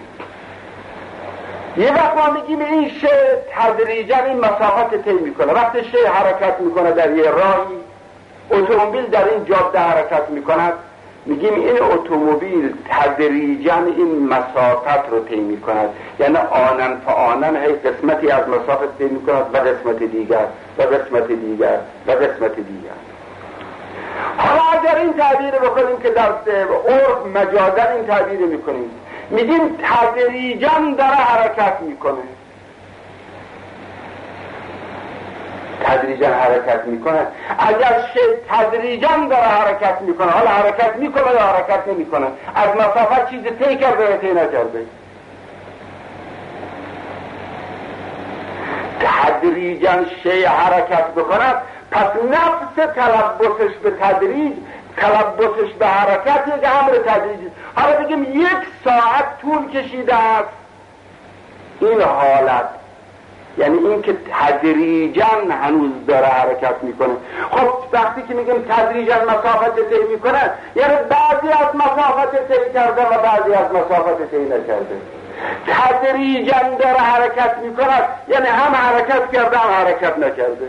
یه وقت ما میگیم این شیء تدریجاً این مسافت طی میکنه. وقتی شیء حرکت میکنه در یه راهی، اتومبیل در این جاده حرکت میکند، میگیم این اتومبیل تدریجاً این مسافت رو طی میکند، یعنی آنن فآنن هی قسمتی از مسافت طی میکند و قسمت دیگر و قسمت دیگر و قسمت دیگر. حالا اگر این تعبیر بکنیم که در عرف مجازاً این تعبیر میکنیم، میگیم تدریجاً داره حرکت میکنه، تدریجاً حرکت میکنه. اگر شیء تدریجاً داره حرکت میکنه، حالا حرکت میکنه یا حرکت نمیکنه، از مسافت چیزی طی کرده یا طی نکرده؟ تدریجاً شیء حرکت بکند، پس نفس تلبسش به تدریج، تلبسش به حرکت یک امر تدریجی. حالا بگیم 1 ساعت طول کشیده است این حالت، یعنی این که تدریجاً هنوز داره حرکت میکنه. خب وقتی که میگیم تدریجاً مسافت طی میکنه، یعنی بعضی از مسافت طی کرده و بعضی از مسافت طی نکرده. تدریجاً داره حرکت میکند، یعنی هم حرکت کرده هم حرکت نکرده.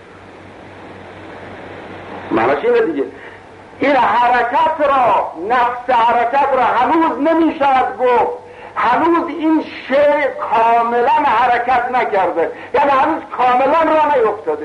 معنیش اینه دیگه. این حرکت را، نفس حرکت را هنوز نمیشود گفت، هنوز این شیء کاملا حرکت نکرده، یعنی هنوز کاملا راه نیفتاده.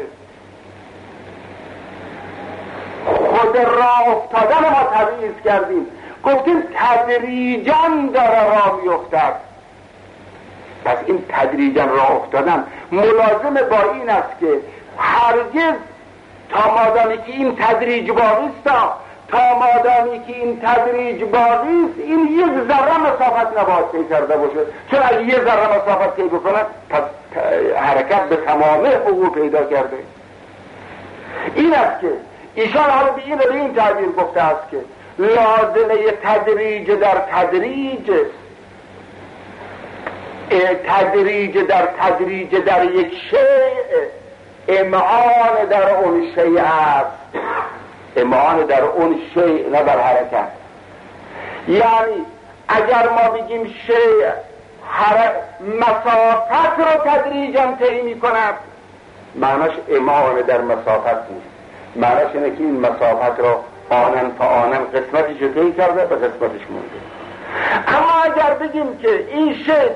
خود راه افتادن ما تبعیض کردیم، گفتیم تدریجاً داره راه میافتد. پس این تدریجاً راه افتادن ملازم با این است که هرگز تا مادامی که این تدریج باقی است، تا مادامی که این تدریج باقی است، این یک ذره مسافت نباید طی کرده باشه، چون اگه یک ذره مسافت طی بکنه پس حرکت به تمام حقوق پیدا کرده. این است که ایشان حالا به این تعبیر گفته است که لازمه تدریج در تدریج، تدریج در یک شیء امعان در اون شیء است، امعان در اون شیء نه در حرکت. یعنی اگر ما بگیم شیء مسافت رو تدریجاً طی می‌کند، معناش امعان در مسافت نیست، معناش اینه که این مسافت رو آنن فآنن قسمتش رو طی کرده به قسمتش مونده. اما اگر بگیم که این شیء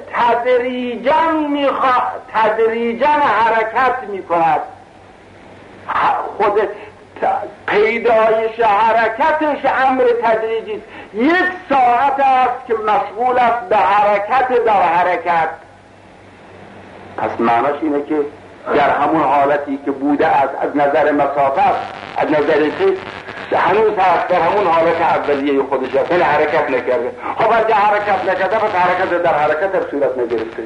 تدریجاً حرکت می‌کند، خود پیدایش حرکتش امر تدریجی است، یک ساعت است که مشغول است به حرکت در حرکت، پس معناش اینه که در همون حالتی که بوده است از نظر مسافت، از نظر که هنوز هست در همون حالت اولیه خودش است، یعنی حرکت نکرده. خب اگه حرکت نکرده پس حرکت در حرکت در صورت نگرفته.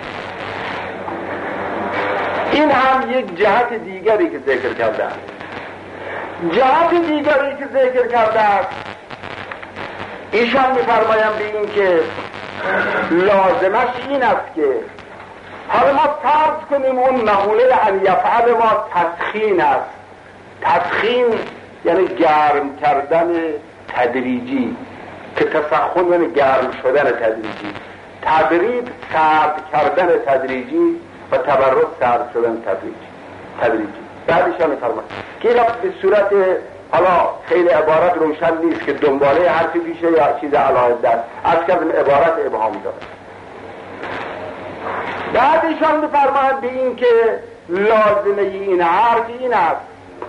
این هم یک جهت دیگری که ذکر کرده است. جهت دیگری که ذکر کرده است ایشان می‌فرمایند به این که لازمش این است که حالا ما فرض کنیم اون مقوله ان یفعل ما تسخین است. تسخین یعنی گرم کردن تدریجی، که تسخن یعنی گرم شدن تدریجی، تبرید سرد کردن تدریجی و تبرد سرد شدن تدریجی. بعدشان می‌فرماید که اینا به صورت، حالا خیلی عبارت روشن نیست که دنباله حرفی پیشه یا چیز علاهده است، از کردن عبارت ابهام داره. بعدشان می‌فرماید به این که لازمه این حرف این است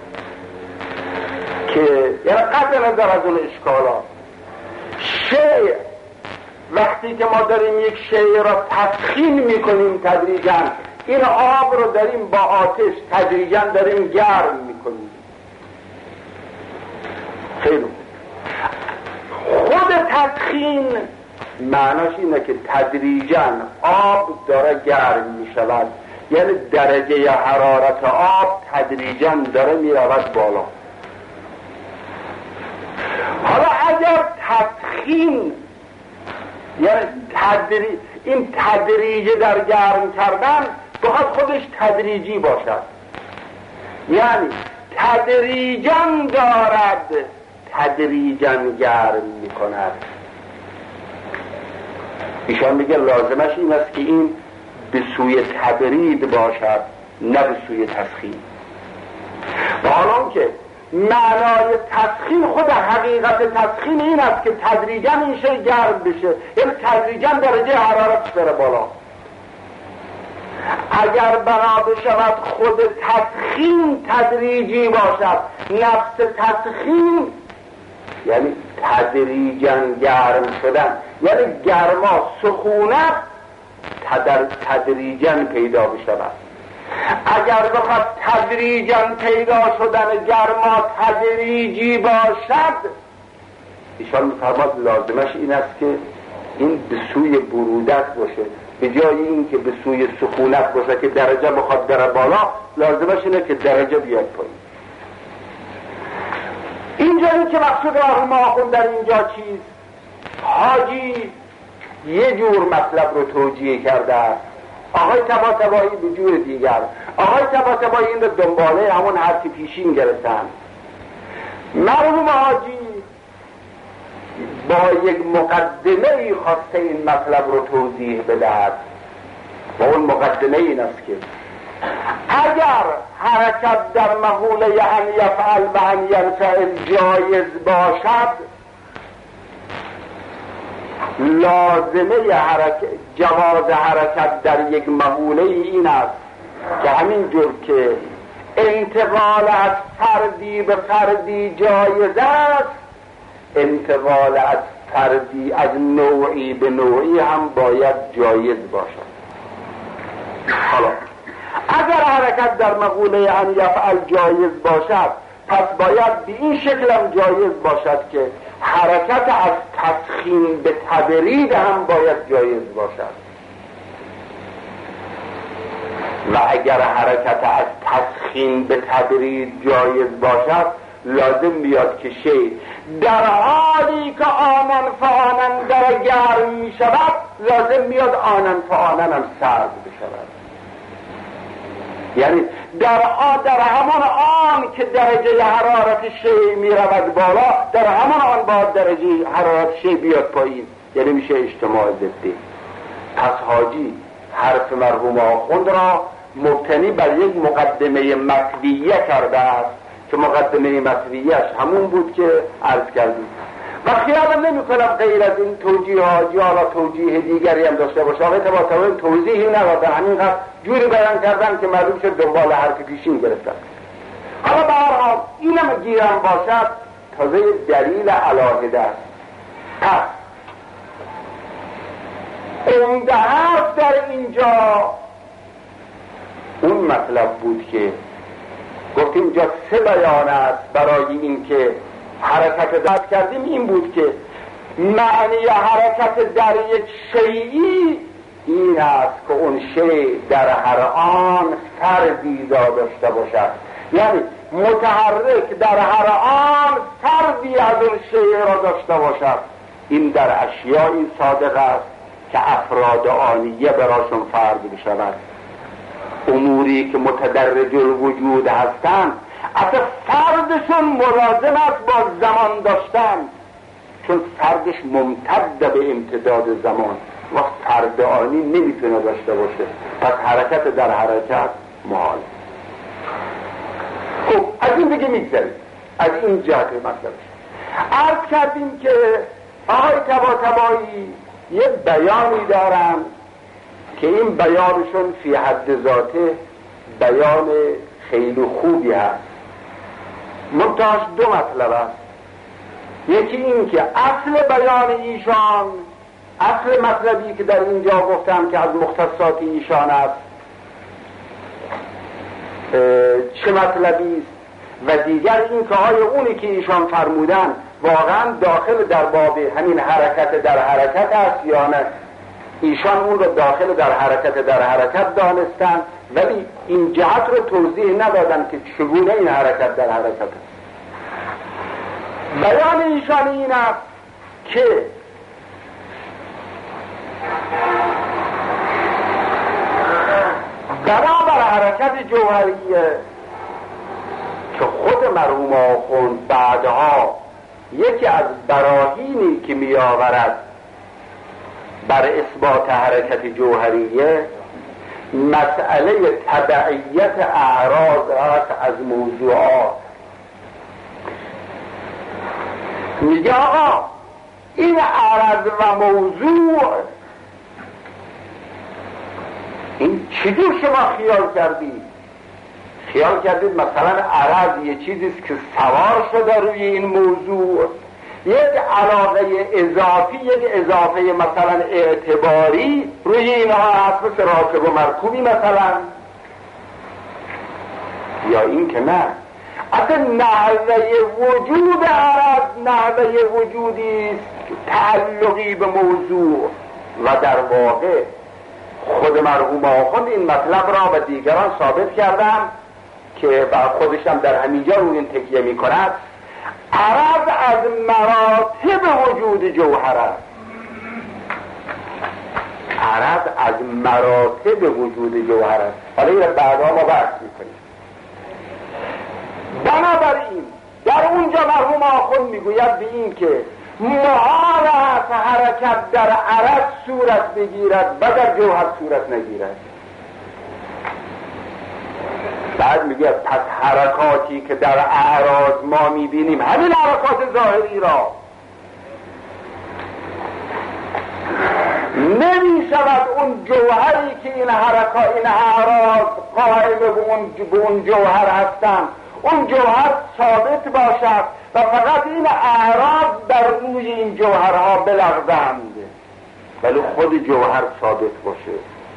که یعنی قطع نظر از اون اشکالات، شیء وقتی که ما داریم یک شیء را تسخین میکنیم تدریجاً، این آب رو داریم با آتش تدریجاً داریم گرم میکنیم. خیلی خود تسخین معناش اینه که تدریجاً آب داره گرم میشود، یعنی درجه حرارت آب تدریجاً داره میرود بالا. حالا اگر تسخین یعنی این تدریج در گرم کردن باید خودش تدریجی باشد، یعنی تدریجاً دارد تدریجاً گرم میکند. ایشان میگه لازمش این است که این به سوی تبرید باشد نه به سوی تسخین. و حالا که معنای تسخین، خود حقیقت تسخین این است که تدریجاً این شی گرم بشه، یعنی تدریجاً درجه حرارتش بره بالا. اگر بنا بشود خود تسخین تدریجی باشد، نفس تسخین یعنی تدریجاً گرم شدن، یعنی گرما سخونت تدریجاً پیدا بشود. اگر بخواد تدریجاً پیدا شدن گرما تدریجی باشد، ایشان می‌فرماید لازمش این است که این به سوی برودت باشه، به جای این که به سوی سخونت باشه که درجه بخواد بره بالا، لازمش اینه که درجه بیاد پایین. اینجایی که مقصود مرحوم آخوند در اینجا چیست؟ حاجی یه جور مطلب رو توجیه کرده است، آقای طباطبایی به جور دیگر. آقای طباطبایی این رو دنباله همون حرفی پیشین گرفتن. مرحوم حاجی با یک مقدمه خواسته این مطلب رو توضیح بدهد و اون مقدمه این است که اگر حرکت در مقوله ان یفعل و ان ینفعل جایز باشد، لازمه جواز حرکت در یک مقوله این است که همین جور که انتقال از فردی به فردی جایز است، انتقال از فردی از نوعی به نوعی هم باید جایز باشد. حالا اگر حرکت در مقوله ان یفعل جایز باشد، پس باید به این شکل هم جایز باشد که حرکت از تسخین به تبرید هم باید جایز باشد. و اگر حرکت از تسخین به تبرید جایز باشد، لازم بیاد که شی در حالی که آنن فآنن در گرم می شود، لازم بیاد آنن فآنن هم سرد بشود. یعنی در همان آن که درجه حرارت شی می رود بالا، در همان آن باید درجه حرارت شی بیاد پایین، یعنی میشه اجتماع ضدی. پس حاجی حرف مرحوم آخوند را مبتنی بر یک مقدمه مطویه کرده است که مقدمه مطویهش همون بود که عرض کردیم و خیالم نمی کنم غیر از این توجیه ها حالا توجیه دیگری هم داشته باشه. آقای طباطبایی توضیحی ندادن، همینقدر جوری بیان کردن که معلوم شد دنبال حرف پیشین گرفتن. حالا به هر حال اینم گیرم باشد تازه دلیل علاهده است. پس عمده حرف در اینجا اون مطلب بود که گفتیم اینجا سه بیان است برای این که حرکت دست کردیم. این بود که معنی حرکت در یک شیئی این است که اون شیء در هر آن فردی داشته باشد، یعنی متحرک در هر آن فردی از اون شیء را داشته باشد. این در اشیایی صادق است که افراد آنیه براشون فرد بشود. اموری که متدرج الوجود هستند اصلا فردشون ملازم است با زمان داشتن، چون فردش ممتد به امتداد زمان و فرد آنی نمیتونه داشته باشه. پس حرکت در حرکت محال. خب از این دیگه میگذاریم، از این جهت مطلبش عرض کردیم که آقای طباطبایی یه بیانی دارن که این بیانشون فی حد ذاته بیان خیلی خوبی هست. منتهاش دو مطلب است. یکی این که اصل بیان ایشان، اصل مطلبی که در اینجا گفتم که از مختصات ایشان است چه مطلبی است، و دیگر این که آیا اونی که ایشان فرمودن واقعا داخل در باب همین حرکت در حرکت است یا نه. ایشان اون رو داخل در حرکت دانستن، ولی این جهت رو توضیح ندادن که چگونه این حرکت در حرکت است. بیان ایشان این است که بنابر حرکت جوهریه که خود مرحوم آخوند بعدها یکی از براهینی که می آورد بر اثبات حرکت جوهریه مسئله تبعیت اعراض از موضوعات. میگه آقا این عرض و موضوع این چجور شما خیال کردید؟ خیال کردید مثلا عرض یه چیزیست که سوار شده روی این موضوع، یک علاقه اضافی، یک اضافه مثلا اعتباری روی اینها هست، مثل راکب و مرکوبی مثلا، یا این که نه اصلا نحوه وجود عرض نحوه وجودی تعلقی به موضوع و در واقع خود مرحوم آخوند این مطلب را به دیگران ثابت کردن که بر خودشم در همینجا روی این تکیه می کند. عرض از مراتب وجود جوهر است. عرض از مراتب وجود جوهر است. حالا این بعدا ما بحث میکنیم. بنابراین در اونجا مرحوم آخوند میگوید به این که محال است حرکت در عرض صورت بگیرد و در جوهر صورت نگیرد. بعد میگه پس حرکاتی که در اعراض ما میبینیم، همین حرکات ظاهری را، نمیشود اون جوهری که این حرکات، این اعراض قائم به اون جوهر هستن، اون جوهر ثابت باشد و فقط این اعراض در روی این جوهرها بلغزند، ولی خود جوهر ثابت باشه.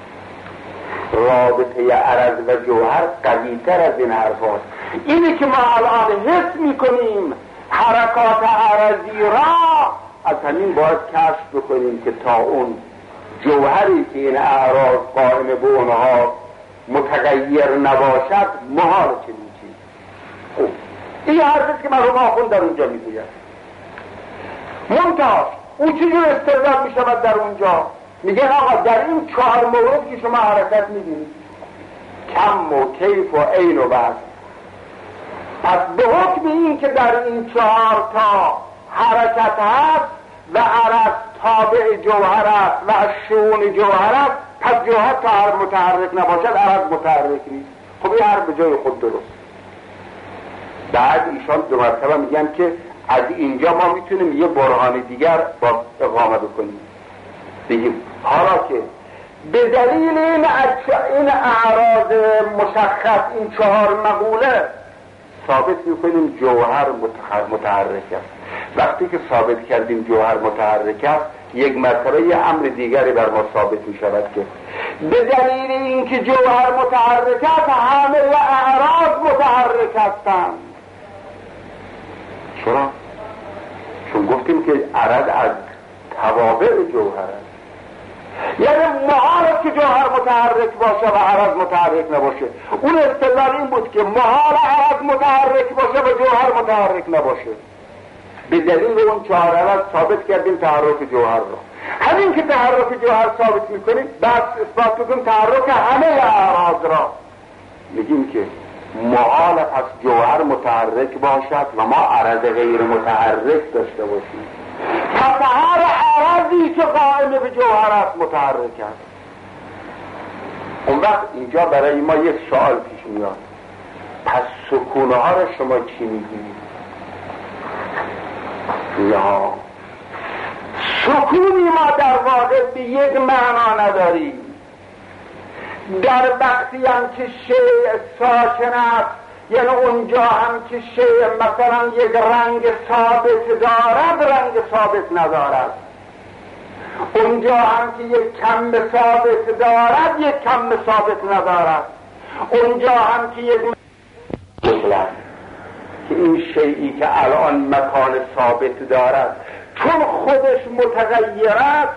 رابطه عرض و جوهر قوی‌تر از این حرف هست. اینی که ما الان حس میکنیم حرکات عرضی را، از همین باید کشف بکنیم که تا اون جوهری که این اعراض قائم به اونها متغیر نباشد محال چنین چیز. خوب، این حرفیست که مرحوم آخوند در اونجا میگوید. منتها او چجور استدلال میشود در اونجا؟ میگن آقا در این 4 مورد که شما حرکت میبینید، کم و کیف و عین و بس، پس به حکم این که در این 4 تا حرکت هست و عرض تابع جوهر است و شؤون جوهر است، پس جوهر تا هر متحرک نباشد عرض متحرک نیست. خب این حرف به جای خود درست. بعد ایشان 2 مرتبه میگن که از اینجا ما میتونیم یه برهان دیگر با اقامه بکنیم. بگیم حالا که به دلیل این اعراض مشخص، این 4 مقوله ثابت میکنیم جوهر متحرک است. وقتی که ثابت کردیم جوهر متحرک است، یک مرتبه یه امر دیگری بر ما ثابت میشود که به دلیل اینکه جوهر متحرک است همه اعراض متحرک هستند. چرا؟ چون گفتیم که عرض از توابع جوهر است. یعنی محال است که جوهر متحرک باشه و عرض متحرک نباشه. اون استدلال این بود که محال عرض متحرک باشه و جوهر متحرک نباشه. به دلیل اون 4 عرض ثابت کردیم تحرک جوهر را. همین که تحرک جوهر ثابت میکنیم، بس اثبات بکنیم تحرک همه اعراض را. میگیم که محال پس جوهر متحرک باشد و ما عرض غیر متحرک داشته باشیم. پس هر عرضی که قائم به جوهر است متحرک است. اون وقت اینجا برای ما یک سوال پیش میاد، پس سکونه ها را شما چی میگید؟ یا سکونی ما در واقع به یک معنا نداریم. در وقتی هم که شیء ساکن است، یعنی اونجا هم که شیء مثلا یک رنگ ثابت دارد رنگ ثابت ندارد، اونجا هم که یک کم ثابت دارد یک کم ثابت ندارد، اونجا هم که یک که این شیئی که الان مکان ثابت دارد چون خودش متغیر است،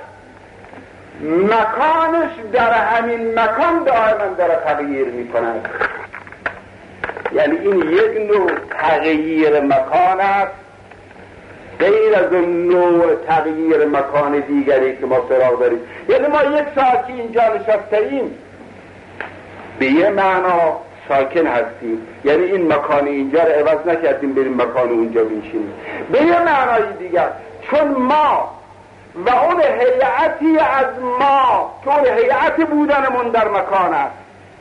مکانش در همین مکان دائما داره تغییر میکند. یعنی این یک نوع تغییر مکان است غیر از اون نوع تغییر مکان دیگری که ما سراغ داریم. یعنی ما یک ساعت که اینجا نشسته ایم به یه معنا ساکن هستیم، یعنی این مکان اینجا رو عوض نکردیم بریم مکان اونجا بنشینیم. به یه معنای دیگر چون ما و اون هیئتی از ما که اون هیئت بودنمون در مکان است،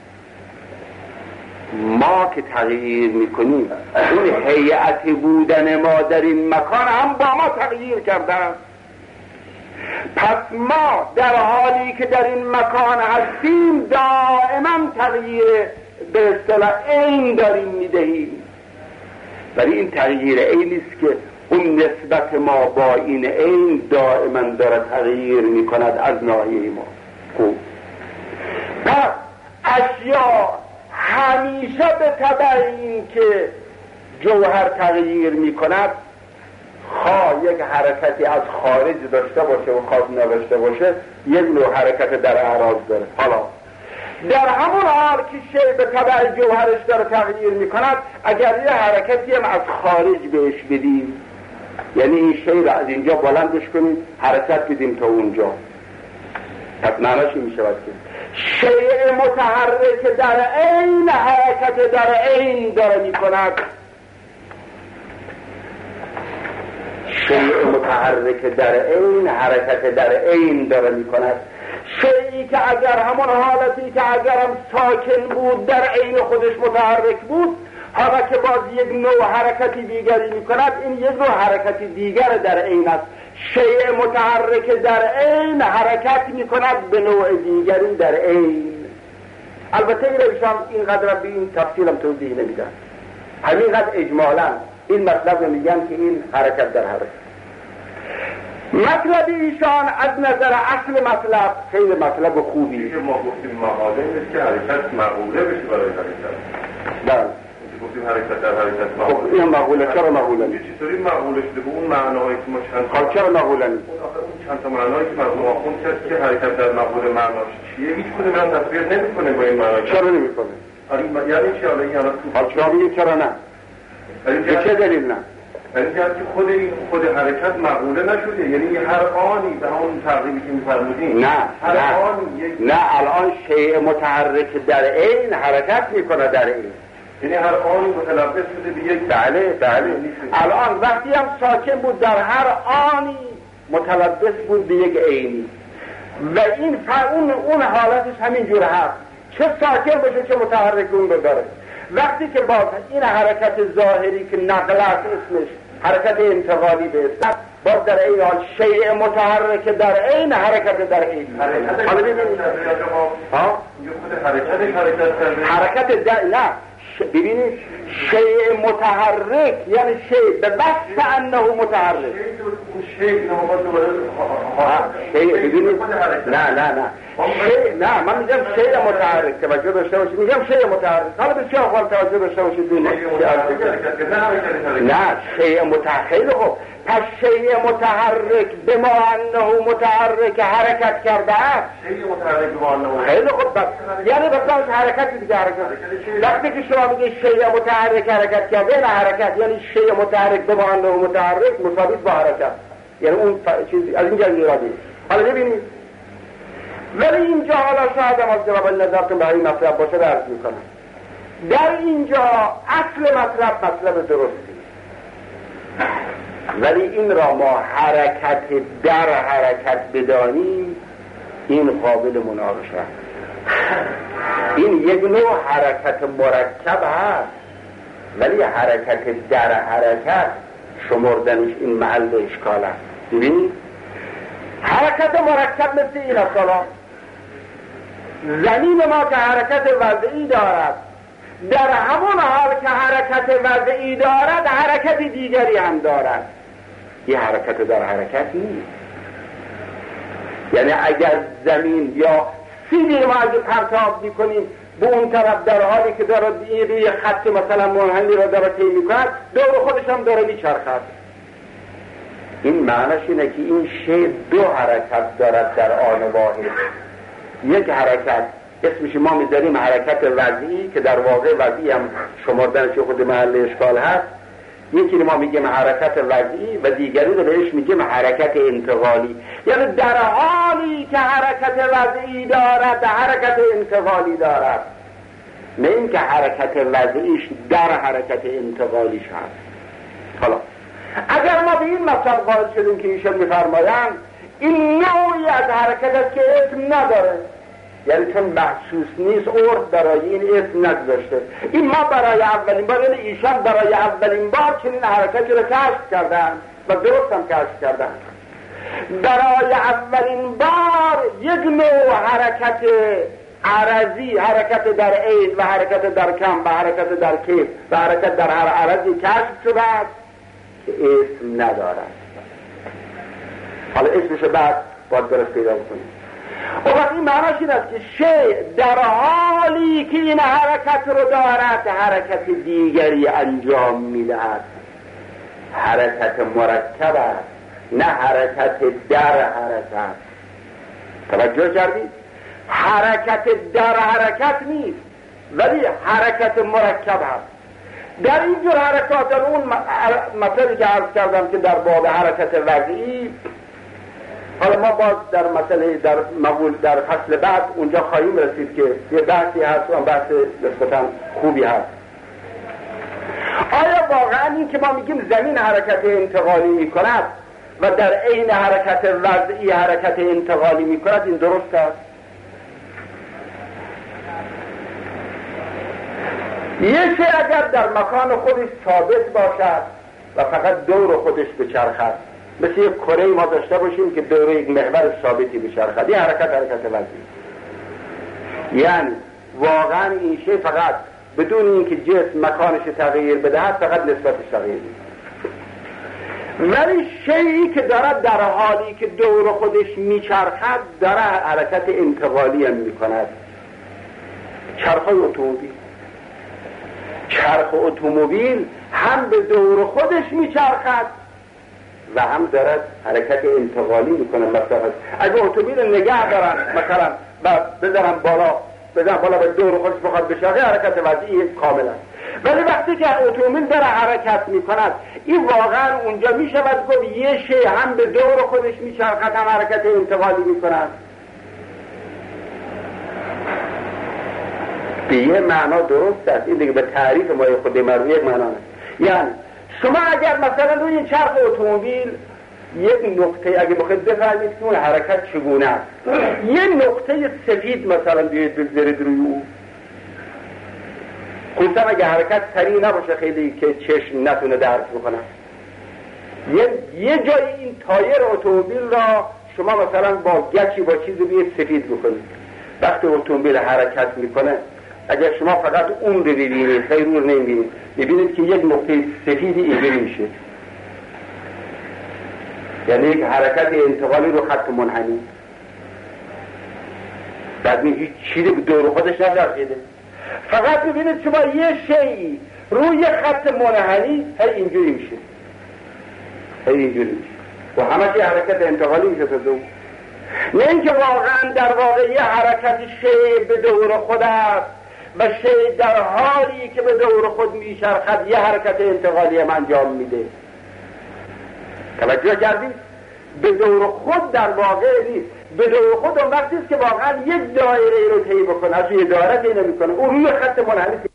ما که تغییر میکنیم اون هیئت بودن ما در این مکان هم با ما تغییر کردن. پس ما در حالی که در این مکان هستیم دائما تغییر به اصطلاح عین داریم میدهیم، ولی این تغییر عینی است که اون نسبت ما با این عین دائما داره تغییر میکند از ناحیه ما. خوب، پس اشیاء همیشه به تبع این که جوهر تغییر میکند، خواه یک حرکتی از خارج داشته باشه و خواهد نداشته باشه، یک نوع حرکت در اعراض داره. حالا در همون حال که شیء به تبع جوهرش داره تغییر میکند، اگر یه حرکتی هم از خارج بهش بدیم، یعنی این شیء را از اینجا بلندش کنیم حرکت بدیم تا اونجا، پس معناش این میشود که شیء متحرک در عین حرکت در عین داره میکند. شیء متحرک متحرک در عین حرکت در عین داره میکند. شیئی که اگر همون حالتی که اگرم ساکن بود در عین خودش متحرک بود، حالا که باز یک نوع حرکتی دیگری میکند، این یک نوع حرکتی دیگر در عین است. شیء متحرک در عین حرکت میکند به نوع دیگری در عین. البته ایشان اینقدر به این تفصیلم توضیح نمیدن، همینقدر اجمالا این مطلب رو میگن که این حرکت در حرکت. مطلب ایشان از نظر اصل مطلب خیلی مطلب خوبی که ما گفتیم مقاله نیست که حرکت مقوله بشه برای حرکت. بله گفتیم حرکت در حرکت مقوله. خب این مقوله چرا مقوله نیست؟ چطوری مقوله شده به اون معنایی که ما چند خب چرا مقوله نیست؟ اون چند تا معنایی که مردم آخوند کرد که حرکت در مقوله معناش چیه؟ هیچ کدوم من تصویر نمی‌کنه با این معنی. چرا نمی‌کنه؟ یعنی چی حالا این الان تو شما میگید چرا نه؟ به چه دلیل نه؟ یعنی که خود حرکت مقوله نشده، یعنی هر آنی به همون تقریبی که می‌فرمودین نه هر نه آنی نه الان شیء متحرک در عین حرکت میکنه در عین، یعنی هر آنی متلبس شده به یک بله الان وقتی هم ساکن بود در هر آنی متلبس بود به یک عینی و این اون حالتش همین جور هست، چه ساکن باشه چه متحرک اون رو داره. وقتی که باز این حرکت ظاهری که نقل است اسمش حرکت انتقالی به اسم، باز در این حال شیء متحرک در عین حرکت در عین. حالا ببینید حرکت در نه ببینید شیء متحرک یعنی شیء به وصف انه متحرک. شیء ببینید نه من میگم شیء متحرک، توجه داشته باشید، میگم شیء متحرک. حالا بسیار خوب توجه داشته باشید. نه شیء متحرک خوب، پس شیء متحرک به ما انه متحرک حرکت کرده است. شیء متحرک به ما انه خیلی خوب، یعنی مثلا حرکتی دیگه حرکت. وقتی که شما میگید شیء متحرک حرکت کرده، نه حرکت یعنی شیء متحرک به ما انه متحرک مساوی با حرکت، یعنی اون چیزی از اینجا ایرادی. حالا ببینید ولی اینجا حالا شاید هم از جواب نظرتون به این مطلب باشه درست میکنم. در اینجا اصل مطلب درستی، ولی این را ما حرکت در حرکت بدانیم این قابل مناقشه است. این یک نوع حرکت مرکب هست، ولی حرکت در حرکت شمردنش این محل اشکال است. ببینید حرکت مرکب مثل این است. زمین ما که حرکت وضعی دارد، در همون حال که حرکت وضعی دارد حرکت دیگری هم دارد. یه حرکت در حرکت نیست. یعنی اگر زمین یا سیلی ما اگه پرتاب میکنیم به اون طرف در حالی که داره روی خط مثلا منحنی را داره طی میکند، دور خودش هم داره میچرخد. این معنیش اینه که این شی دو حرکت دارد در آن واحد. یک حرکت اسمش ما میذاریم حرکت وضعی که در واقع وضعی هم شمردنش خود محل اشکال هست. یکی ما میگیم حرکت وضعی و دیگری رو بهش میگیم حرکت انتقالی، یعنی در حالی که حرکت وضعی دارد حرکت انتقالی دارد، نه اینکه حرکت وضعیش در حرکت انتقالیش هست. حالا اگر ما به این مثال قائل شدیم که ایشان میفرمایند این نوعی از حرکت است که اسم نداره، یعنی چون محسوس نیست عرف برای این اسم نگذاشته. این ما برای اولین بار، یعنی ایشان برای اولین بار چنین حرکتی رو کشف کردن و درست هم کشف کردن. برای اولین بار یک نوع حرکت عرضی، حرکت در عین و حرکت در کم و حرکت در کیف و حرکت در هر عرضی کشف شده است که اسم ندارد. حالا اسمشو بعد باید درست پیدا کنیم. و وقتی معناش این است که شیء در حالی که این حرکت رو دارد حرکت دیگری انجام میدهد. حرکت مرکب است، نه حرکت در حرکت. توجه کردید؟ حرکت در حرکت نیست ولی حرکت مرکب هست. در این جور حرکات، در اون مثالی که عرض کردم که در باب حرکت وضعی، حالا ما باز در مسئله در مقول در فصل بعد اونجا خواهیم رسید که یه بحثی هست و بحث نسبتاً خوبی هست. آیا واقعا این که ما میگیم زمین حرکت انتقالی میکند و در عین حرکت وضعی حرکت انتقالی می کند، این درست است؟ یه شی اگر در مکان خودش ثابت باشد و فقط دور خودش بچرخد، مثل یک کره ما داشته باشیم که دور یک محور ثابتی بچرخد، این حرکت وضعی، یعنی واقعا این شی فقط بدون اینکه جسم مکانش تغییر بدهد فقط نسبتش تغییر می‌کند. ولی شیئی که دارد در حالی که دور خودش میچرخد داره حرکت انتقالی هم میکند. چرخ اتومبیل هم به دور خودش میچرخد و هم دارد حرکت انتقالی میکنه. مثلا اگه اتومبیل نگه دارن مثلا بذارن بالا به دور خودش بخواد بچرخه، حرکت وضعی کاملا. ولی وقتی که اتومبیل داره حرکت میکند، این واقعا اونجا میشود گفت یه شی هم به دور خودش میچرخد هم حرکت انتقالی میکند. به یه معنا درست است، این دیگه به تعریف ما خود مرمی یک معنا است. یعنی شما اگر مثلا روی این چرخ اتومبیل یک نقطه اگه بخواید بفهمید که اون حرکت چگونه است، یه نقطه سفید مثلا بیاید بگذارید روی اون، خصوصا اگه حرکت سریع نباشه خیلی که چشم نتونه درک بکنه، یه جای این تایر اتومبیل را شما مثلا با گچی با چیزی بیاید سفید بکنید. وقتی اتومبیل حرکت میکنه اگر شما فقط اون رو ببینید، خیلی رو نمیبینید، ببینید که یک نقطه سفیدی اینجوری میشه، یعنی یک حرکت انتقالی رو خط منحنی. بعد هیچ چیزی به دور خودش نچرخیده، فقط ببینید شما یه شیئی روی خط منحنی اینجوری میشه، اینجوری میشه و همه یه حرکت انتقالی میشه تا دور. نه اینکه واقعا در واقع یه حرکت شی به دور خود است و شی در حالی که به دور خود میچرخد یه حرکت انتقالی هم انجام میده. توجه کردید؟ به دور خود در واقع نیست. به دور خود اون وقتی است که واقعا یک دایره رو طی بکنه، از یه دایره طی نمی‌کنه، اون روی خط منحنی